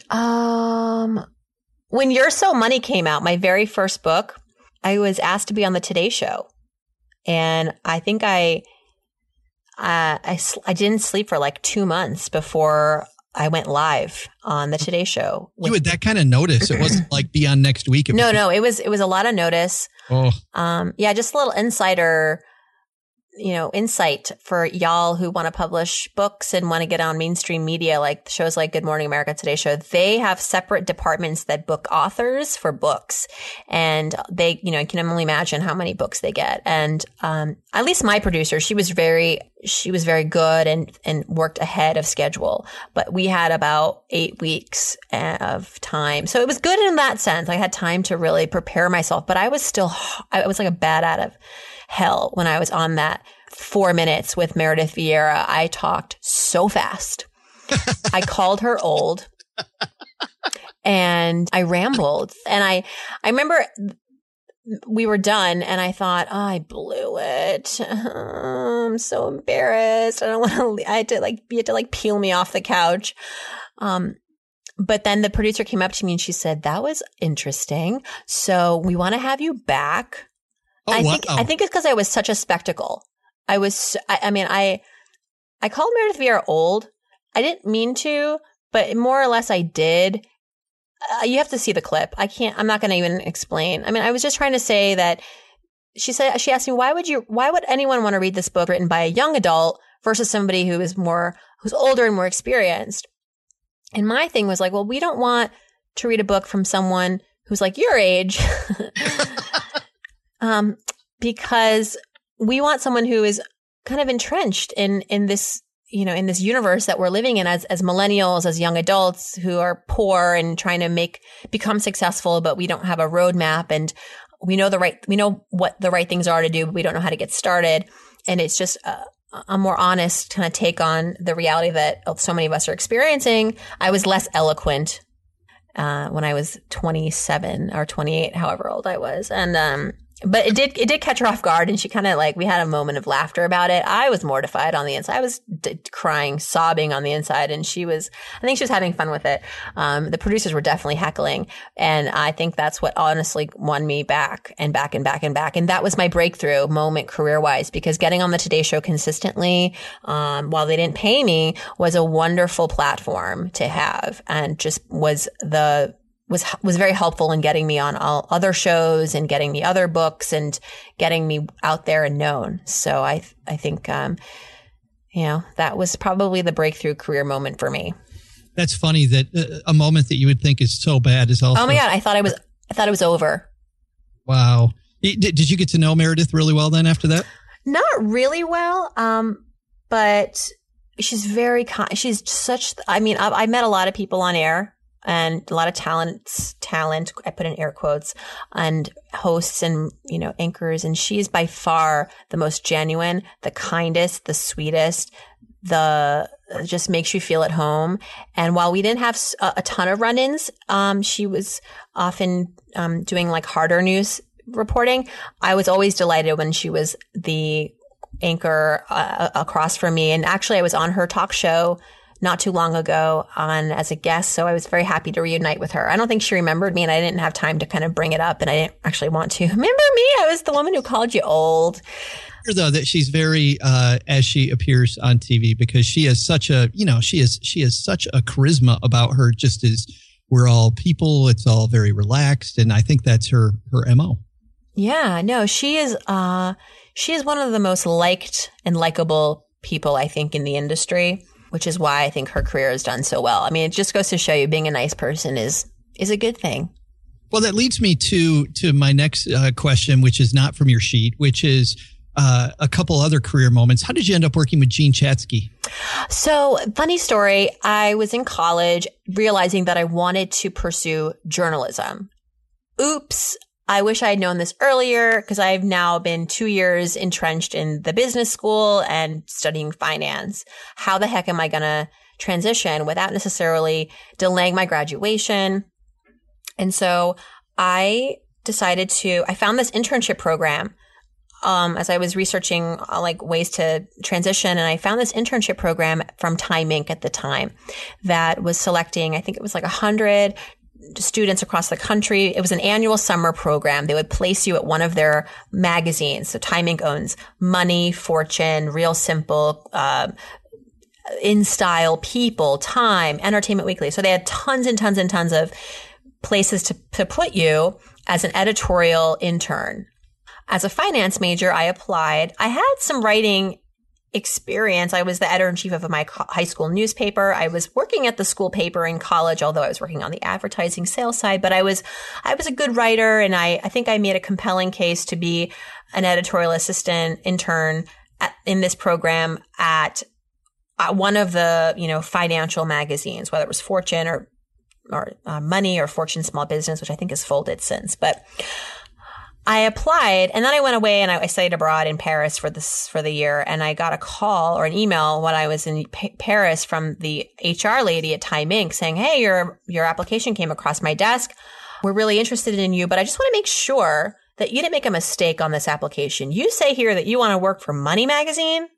When You're So Money came out, my very first book, I was asked to be on the Today Show. And I think I didn't sleep for like 2 months before I went live on the Today Show. You had that kind of notice. It wasn't like be on next week. No, it was a lot of notice. Oh. Yeah, just a little insider insight for y'all who want to publish books and want to get on mainstream media, like shows like Good Morning America, Today Show. They have separate departments that book authors for books. And they, I can only imagine how many books they get. And, at least my producer, she was very good and worked ahead of schedule, but we had about 8 weeks of time. So it was good in that sense. I had time to really prepare myself, but I was like a bat out of hell when I was on that 4 minutes with Meredith Vieira. I talked so fast. I called her old and I rambled. And I remember we were done and I thought, oh, I blew it. I'm so embarrassed. I don't want to, you had to peel me off the couch. But then the producer came up to me and she said, that was interesting. So we want to have you back. Oh, I think it's because I was such a spectacle. I called Meredith Vieira old. I didn't mean to, but more or less I did. You have to see the clip. I'm not going to even explain. I mean, I was just trying to say that she asked me, why would anyone want to read this book written by a young adult versus somebody who's older and more experienced? And my thing was like, well, we don't want to read a book from someone who's like your age. Because we want someone who is kind of entrenched in this, in this universe that we're living in as millennials, as young adults who are poor and trying to become successful, but we don't have a roadmap and we know what the right things are to do, but we don't know how to get started. And it's just a more honest kind of take on the reality that so many of us are experiencing. I was less eloquent when I was 27 or 28, however old I was. And but it did catch her off guard, and she kind of we had a moment of laughter about it. I was mortified on the inside. I was crying, sobbing on the inside, and I think she was having fun with it. The producers were definitely heckling, and I think that's what honestly won me back and back and back and back. And that was my breakthrough moment career-wise, because getting on the Today Show consistently, while they didn't pay me, was a wonderful platform to have, and just was very helpful in getting me on all other shows and getting me other books and getting me out there and known. So I think, that was probably the breakthrough career moment for me. That's funny that a moment that you would think is so bad is also. Oh my God. I thought it was over. Wow. Did you get to know Meredith really well then after that? Not really well. But she's very kind. She's I met a lot of people on air. And a lot of talent, I put in air quotes, and hosts and, anchors. And she's by far the most genuine, the kindest, the sweetest, just makes you feel at home. And while we didn't have a ton of run-ins, she was often doing harder news reporting. I was always delighted when she was the anchor across from me. And actually, I was on her talk show not too long ago on as a guest. So I was very happy to reunite with her. I don't think she remembered me, and I didn't have time to kind of bring it up, and I didn't actually want to. Remember me? I was the woman who called you old. Though that she's very as she appears on TV, because she has such a, she has such a charisma about her, just as we're all people. It's all very relaxed. And I think that's her MO. Yeah, no, she is one of the most liked and likable people, I think, in the industry, which is why I think her career has done so well. I mean, it just goes to show you being a nice person is a good thing. Well, that leads me to my next question, which is not from your sheet, which is a couple other career moments. How did you end up working with Jean Chatzky? So, funny story. I was in college realizing that I wanted to pursue journalism. Oops. I wish I had known this earlier, because I've now been 2 years entrenched in the business school and studying finance. How the heck am I going to transition without necessarily delaying my graduation? And so I found this internship program as I was researching ways to transition. And I found this internship program from Time Inc. at the time that was selecting, I think it was 100 students across the country. It was an annual summer program. They would place you at one of their magazines. So Time Inc. owns Money, Fortune, Real Simple, In Style, People, Time, Entertainment Weekly. So they had tons and tons and tons of places to put you as an editorial intern. As a finance major, I applied. I had some writing experience. I was the editor-in-chief of my high school newspaper. I was working at the school paper in college, although I was working on the advertising sales side. But I was a good writer, and I think I made a compelling case to be an editorial assistant intern in this program at one of the financial magazines, whether it was Fortune or Money or Fortune Small Business, which I think has folded since. But I applied, and then I went away and I studied abroad in Paris for the year. And I got a call or an email when I was in Paris from the HR lady at Time Inc. saying, "Hey, your application came across my desk. We're really interested in you, but I just want to make sure that you didn't make a mistake on this application. You say here that you want to work for Money Magazine.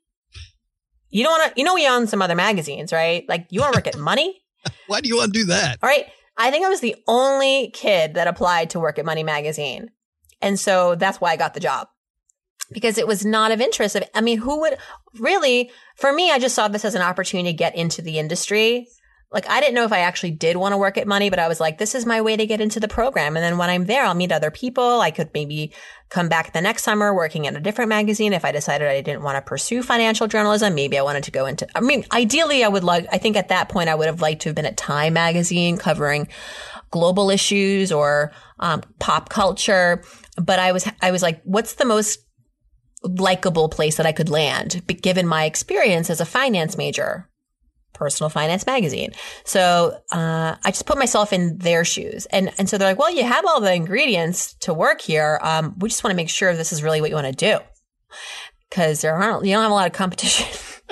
You don't want to, we own some other magazines, right? You want to work at Money? Why do you want to do that?" All right. I think I was the only kid that applied to work at Money Magazine. And so that's why I got the job, because it was not of interest. Who would really, for me, I just saw this as an opportunity to get into the industry. I didn't know if I actually did want to work at Money, but I was like, this is my way to get into the program. And then when I'm there, I'll meet other people. I could maybe come back the next summer working at a different magazine. If I decided I didn't want to pursue financial journalism, maybe I wanted to go into, ideally I think at that point I would have liked to have been at Time Magazine covering global issues or pop culture. But I was like, what's the most likable place that I could land, given my experience as a finance major? Personal Finance Magazine. So I just put myself in their shoes. And so they're like, well, you have all the ingredients to work here. We just want to make sure this is really what you want to do, because you don't have a lot of competition.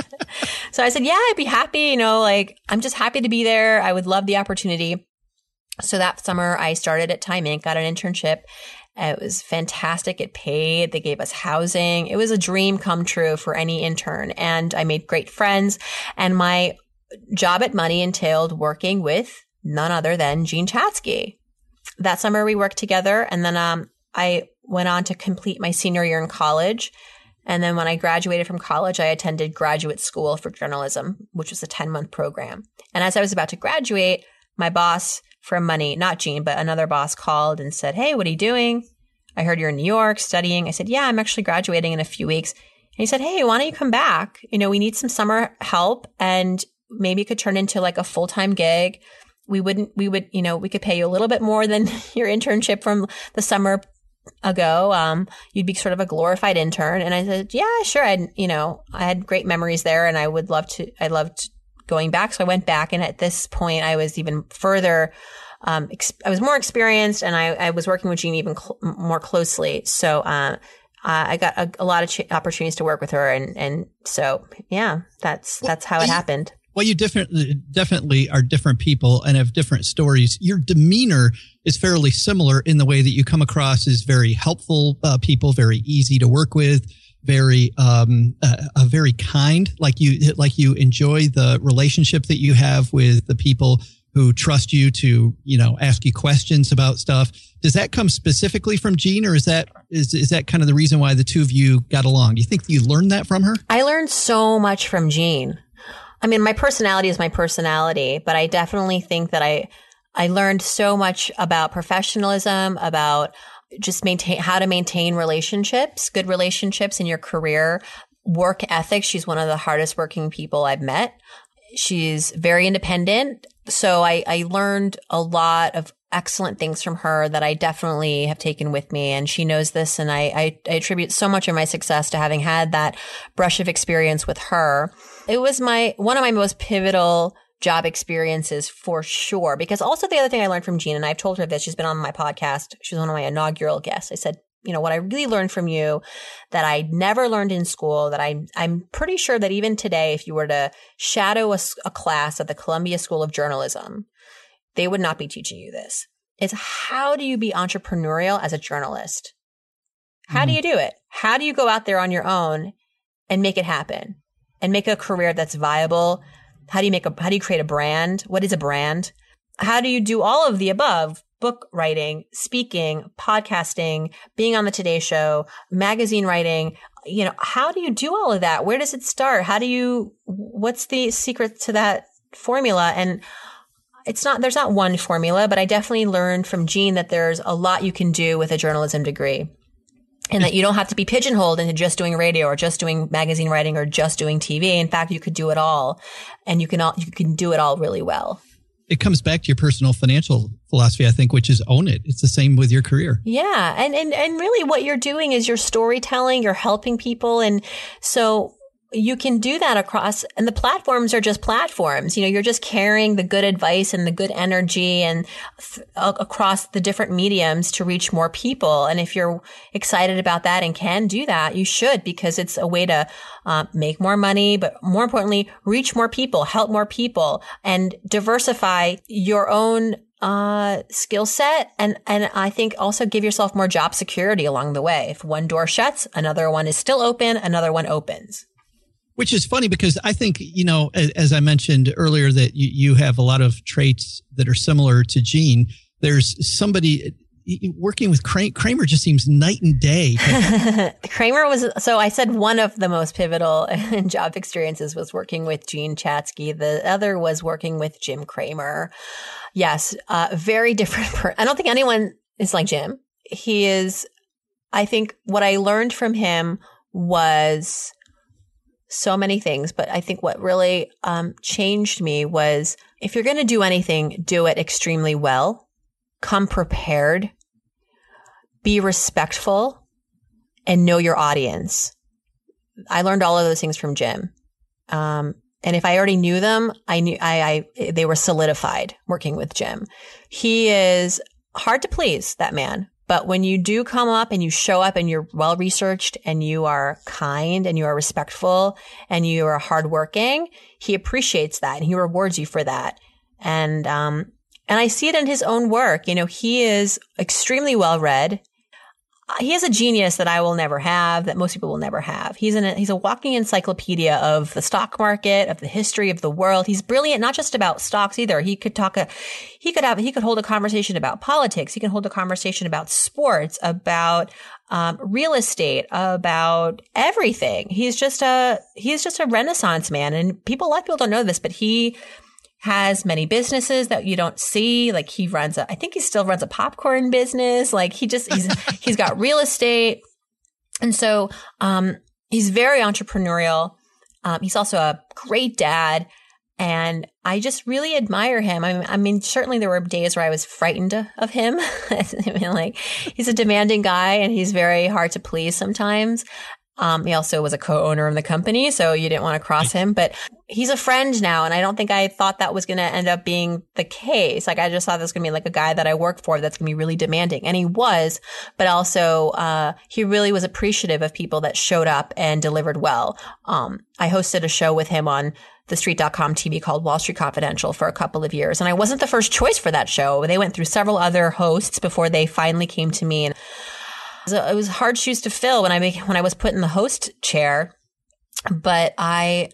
So I said, yeah, I'd be happy. I'm just happy to be there. I would love the opportunity. So that summer I started at Time Inc., got an internship. It was fantastic. It paid. They gave us housing. It was a dream come true for any intern. And I made great friends. And my job at Money entailed working with none other than Jean Chatzky. That summer we worked together. And then I went on to complete my senior year in college. And then when I graduated from college, I attended graduate school for journalism, which was a 10-month program. And as I was about to graduate, my boss from Money, not Jean, but another boss, called and said, "Hey, what are you doing? I heard you're in New York studying." I said, "Yeah, I'm actually graduating in a few weeks." And he said, "Hey, why don't you come back? We need some summer help, and maybe it could turn into a full-time gig. We could pay you a little bit more than your internship from the summer ago. You'd be sort of a glorified intern." And I said, "Yeah, sure." I had great memories there, and I loved going back. So I went back, and at this point I was even further, I was more experienced, and I was working with Jean even more closely. So I got a lot of opportunities to work with her. And so, yeah, that's how it happened. Well, you definitely are different people and have different stories. Your demeanor is fairly similar in the way that you come across as very helpful people, very easy to work with. very very kind, like you enjoy the relationship that you have with the people who trust you to, ask you questions about stuff. Does that come specifically from Jean, or is that kind of the reason why the two of you got along? Do you think you learned that from her? I learned so much from Jean. I mean, my personality is my personality, but I definitely think that I learned so much about professionalism, about just how to maintain relationships, good relationships in your career, work ethic. She's one of the hardest working people I've met. She's very independent. So I learned a lot of excellent things from her that I definitely have taken with me. And she knows this. And I attribute so much of my success to having had that brush of experience with her. It was one of my most pivotal job experiences for sure. Because also the other thing I learned from Jean, and I've told her this, she's been on my podcast. She's one of my inaugural guests. I said, what I really learned from you that I never learned in school, that I'm pretty sure that even today, if you were to shadow a class at the Columbia School of Journalism, they would not be teaching you this. It's how do you be entrepreneurial as a journalist? How do you do it? How do you go out there on your own and make it happen and make a career that's viable? How do you create a brand? What is a brand? How do you do all of the above? Book writing, speaking, podcasting, being on the Today Show, magazine writing. How do you do all of that? Where does it start? What's the secret to that formula? And there's not one formula, but I definitely learned from Jean that there's a lot you can do with a journalism degree. And that you don't have to be pigeonholed into just doing radio or just doing magazine writing or just doing TV. In fact, you could do it all, and you can do it all really well. It comes back to your personal financial philosophy, I think, which is own it. It's the same with your career. Yeah. And really what you're doing is you're storytelling, you're helping people. And so you can do that across, and the platforms are just platforms. You're just carrying the good advice and the good energy and across the different mediums to reach more people. And if you're excited about that and can do that, you should, because it's a way to make more money, but more importantly, reach more people, help more people, and diversify your own skill set. And I think also give yourself more job security along the way. If one door shuts, another one is still open, another one opens. Which is funny because I think, as I mentioned earlier, that you have a lot of traits that are similar to Jean. There's somebody working with Kramer just seems night and day. Kramer so I said one of the most pivotal job experiences was working with Jean Chatzky. The other was working with Jim Kramer. Yes, very different. I don't think anyone is like Jim. I think what I learned from him was so many things, but I think what really changed me was if you're going to do anything, do it extremely well, come prepared, be respectful, and know your audience. I learned all of those things from Jim. And if I already knew them, they were solidified working with Jim. He is hard to please, that man. But when you do come up and you show up and you're well-researched and you are kind and you are respectful and you are hardworking, he appreciates that and he rewards you for that. And I see it in his own work. He is extremely well-read. He has a genius that I will never have, that most people will never have. He's a walking encyclopedia of the stock market, of the history of the world. He's brilliant, not just about stocks either. He could hold a conversation about politics. He can hold a conversation about sports, about real estate, about everything. He's just a Renaissance man. And a lot of people don't know this, but he has many businesses that you don't see. Like I think he still runs a popcorn business. Like he's got real estate. And so, he's very entrepreneurial. He's also a great dad. And I just really admire him. I mean, certainly there were days where I was frightened of him. He's a demanding guy and he's very hard to please sometimes. He also was a co-owner of the company, so you didn't want to cross him. But he's a friend now, and I don't think I thought that was going to end up being the case. Like, I just thought this was going to be like a guy that I work for that's going to be really demanding. And he was, but also he really was appreciative of people that showed up and delivered well. I hosted a show with him on TheStreet.com TV called Wall Street Confidential for a couple of years. And I wasn't the first choice for that show. They went through several other hosts before they finally came to me. And So it was hard shoes to fill when I was put in the host chair, but I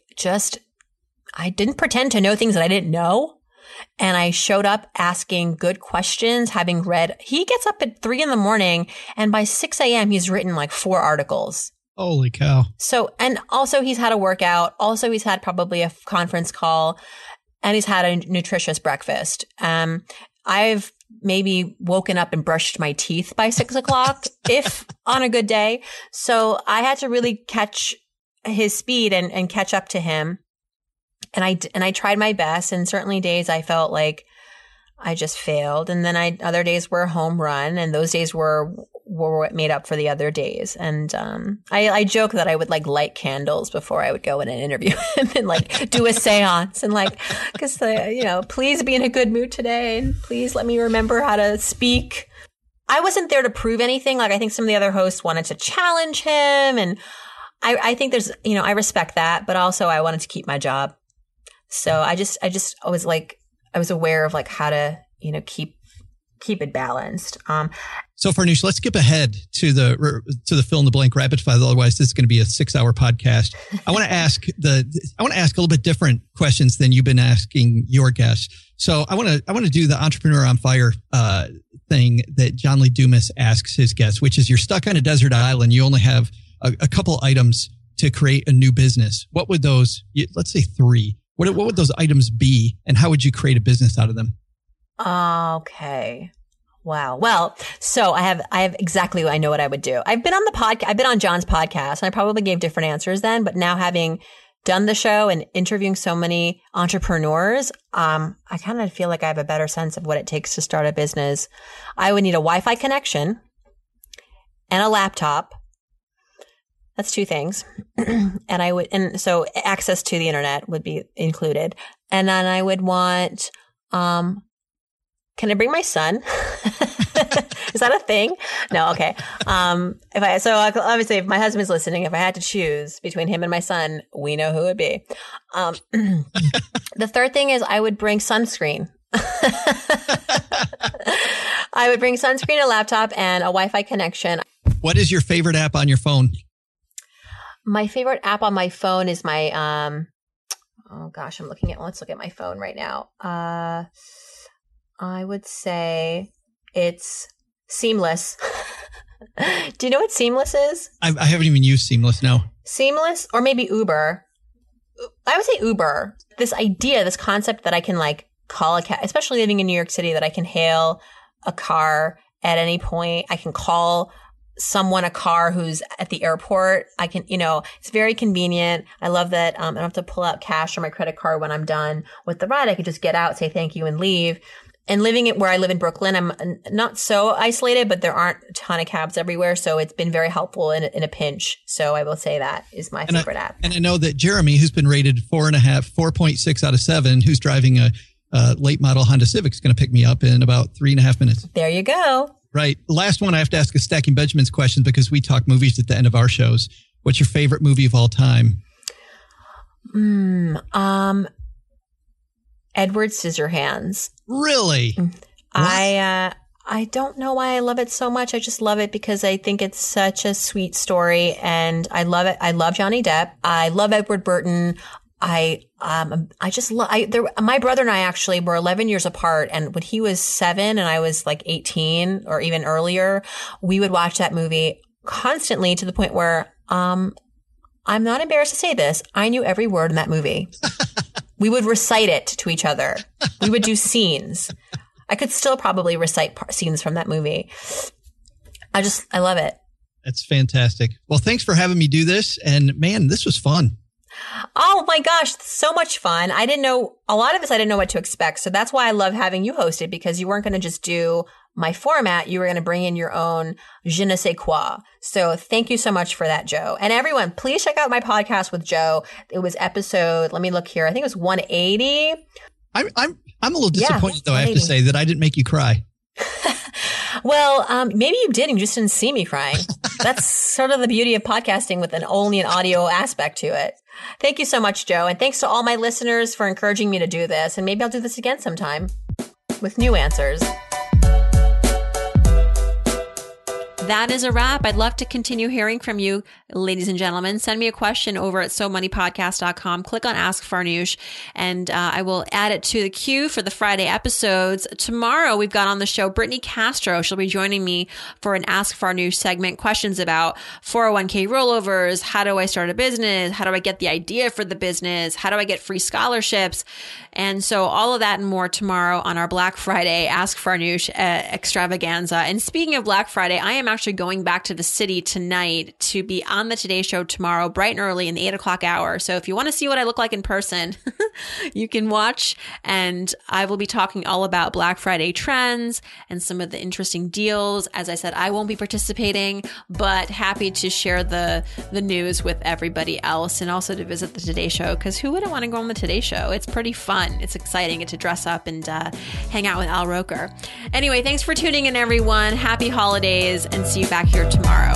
didn't pretend to know things that I didn't know. And I showed up asking good questions, having read. He gets up at 3 a.m. and by 6 a.m. he's written like 4 articles. Holy cow. So, and also he's had a workout. Also, he's had probably a conference call, and he's had a nutritious breakfast. I've maybe woken up and brushed my teeth by 6 o'clock, if on a good day. So I had to really catch his speed and catch up to him. And I tried my best, and certainly days I felt like I just failed. And then other days were a home run, and those days were what made up for the other days. And I joke that I would like light candles before I would go in an interview and like do a seance and like, because please be in a good mood today, and please let me remember how to speak. I wasn't there to prove anything. Like I think some of the other hosts wanted to challenge him, and I think there's I respect that, but also I wanted to keep my job. So I was like, I was aware of like how to, keep it balanced. So Farnoosh, let's skip ahead to the fill in the blank rapid fire. Otherwise, this is going to be a 6-hour podcast. I want to ask a little bit different questions than you've been asking your guests. So I want to do the Entrepreneur on Fire thing that John Lee Dumas asks his guests, which is you're stuck on a desert island. You only have a couple items to create a new business. What would those? Let's say 3. What would those items be, and how would you create a business out of them? Okay. Wow. Well, so I have exactly what I know what I would do. I've been on the podcast. I've been on John's podcast, and I probably gave different answers then, but now having done the show and interviewing so many entrepreneurs, I kind of feel like I have a better sense of what it takes to start a business. I would need a Wi-Fi connection and a laptop. That's 2 things. And so access to the internet would be included. And then I would want, can I bring my son? Is that a thing? No. Okay. Obviously if my husband's listening, if I had to choose between him and my son, we know who it would be. The third thing is I would bring sunscreen. I would bring sunscreen, a laptop, and a Wi-Fi connection. What is your favorite app on your phone? My favorite app on my phone is my, let's look at my phone right now. I would say it's Seamless. Do you know what Seamless is? I haven't even used Seamless, no. Seamless, or maybe Uber. I would say Uber. This idea, this concept that I can like call a cab, especially living in New York City, that I can hail a car at any point. I can call someone a car who's at the airport. I can, it's very convenient. I love that. I don't have to pull out cash or my credit card when I'm done with the ride. I could just get out, say thank you, and leave. And living where I live in Brooklyn, I'm not so isolated, but there aren't a ton of cabs everywhere. So it's been very helpful in a pinch. So I will say that is my favorite app. And I know that Jeremy, who's been rated 4.6 out of 7, who's driving a late model Honda Civic, is going to pick me up in about 3.5 minutes. There you go. Right. Last one, I have to ask a Stacking Benjamins question because we talk movies at the end of our shows. What's your favorite movie of all time? Edward Scissorhands. Really? I don't know why I love it so much. I just love it because I think it's such a sweet story, and I love it. I love Johnny Depp. I love Edward Burton. My brother and I actually were 11 years apart, and when he was 7 and I was like 18 or even earlier, we would watch that movie constantly to the point where, I'm not embarrassed to say this, I knew every word in that movie. We would recite it to each other. We would do scenes. I could still probably recite scenes from that movie. I love it. That's fantastic. Well, thanks for having me do this. And man, this was fun. Oh my gosh, so much fun. I didn't know what to expect. So that's why I love having you host it, because you weren't going to just do my format. You were going to bring in your own je ne sais quoi. So thank you so much for that, Joe. And everyone, please check out my podcast with Joe. It was episode, let me look here. I think it was 180. I'm a little disappointed though, I have to say, that I didn't make you cry. Well, maybe you did and you just didn't see me crying. That's sort of the beauty of podcasting with only an audio aspect to it. Thank you so much, Joe. And thanks to all my listeners for encouraging me to do this. And maybe I'll do this again sometime with new answers. That is a wrap. I'd love to continue hearing from you, ladies and gentlemen. Send me a question over at SoMoneyPodcast.com. Click on Ask Farnoosh, and I will add it to the queue for the Friday episodes. Tomorrow, we've got on the show Brittany Castro. She'll be joining me for an Ask Farnoosh segment. Questions about 401k rollovers. How do I start a business? How do I get the idea for the business? How do I get free scholarships? And so all of that and more tomorrow on our Black Friday Ask Farnoosh extravaganza. And speaking of Black Friday, I am actually going back to the city tonight to be on the Today Show tomorrow, bright and early in the 8 o'clock hour. So if you want to see what I look like in person, you can watch. And I will be talking all about Black Friday trends and some of the interesting deals. As I said, I won't be participating, but happy to share the news with everybody else, and also to visit the Today Show, because who wouldn't want to go on the Today Show? It's pretty fun. It's exciting. Get to dress up and hang out with Al Roker. Anyway, thanks for tuning in, everyone. Happy holidays, and see you back here tomorrow.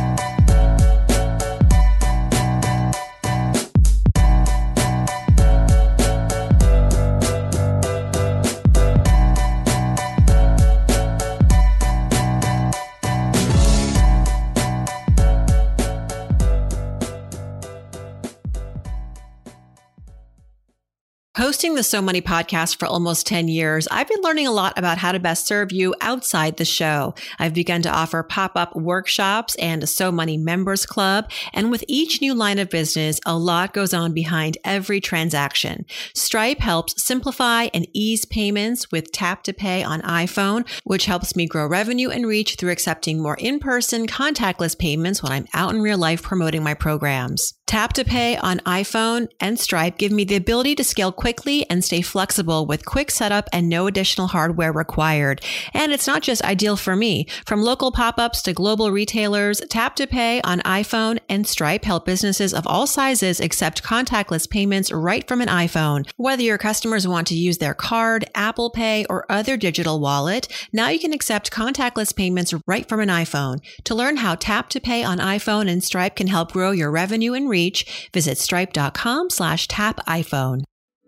Hosting the So Money podcast for almost 10 years, I've been learning a lot about how to best serve you outside the show. I've begun to offer pop-up workshops and a So Money members club. And with each new line of business, a lot goes on behind every transaction. Stripe helps simplify and ease payments with Tap to Pay on iPhone, which helps me grow revenue and reach through accepting more in-person contactless payments when I'm out in real life promoting my programs. Tap to Pay on iPhone and Stripe give me the ability to scale quickly and stay flexible with quick setup and no additional hardware required. And it's not just ideal for me. From local pop-ups to global retailers, Tap to Pay on iPhone and Stripe help businesses of all sizes accept contactless payments right from an iPhone. Whether your customers want to use their card, Apple Pay, or other digital wallet, now you can accept contactless payments right from an iPhone. To learn how Tap to Pay on iPhone and Stripe can help grow your revenue and reach, visit stripe.com/tapiphone.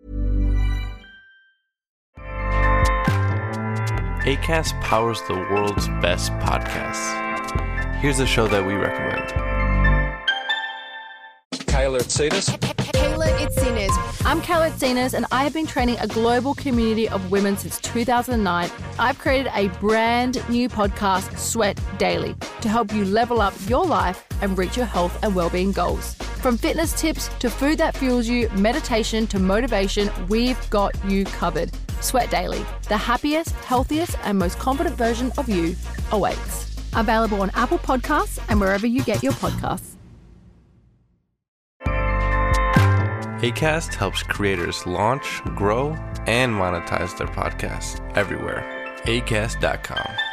Acast powers the world's best podcasts. Here's a show that we recommend. Kayla Itsinas. Kayla Itsinas. I'm Kayla Itsinas, and I have been training a global community of women since 2009. I've created a brand new podcast, Sweat Daily, to help you level up your life and reach your health and well-being goals. From fitness tips to food that fuels you, meditation to motivation, we've got you covered. Sweat Daily, the happiest, healthiest, and most confident version of you awaits. Available on Apple Podcasts and wherever you get your podcasts. Acast helps creators launch, grow, and monetize their podcasts everywhere. Acast.com.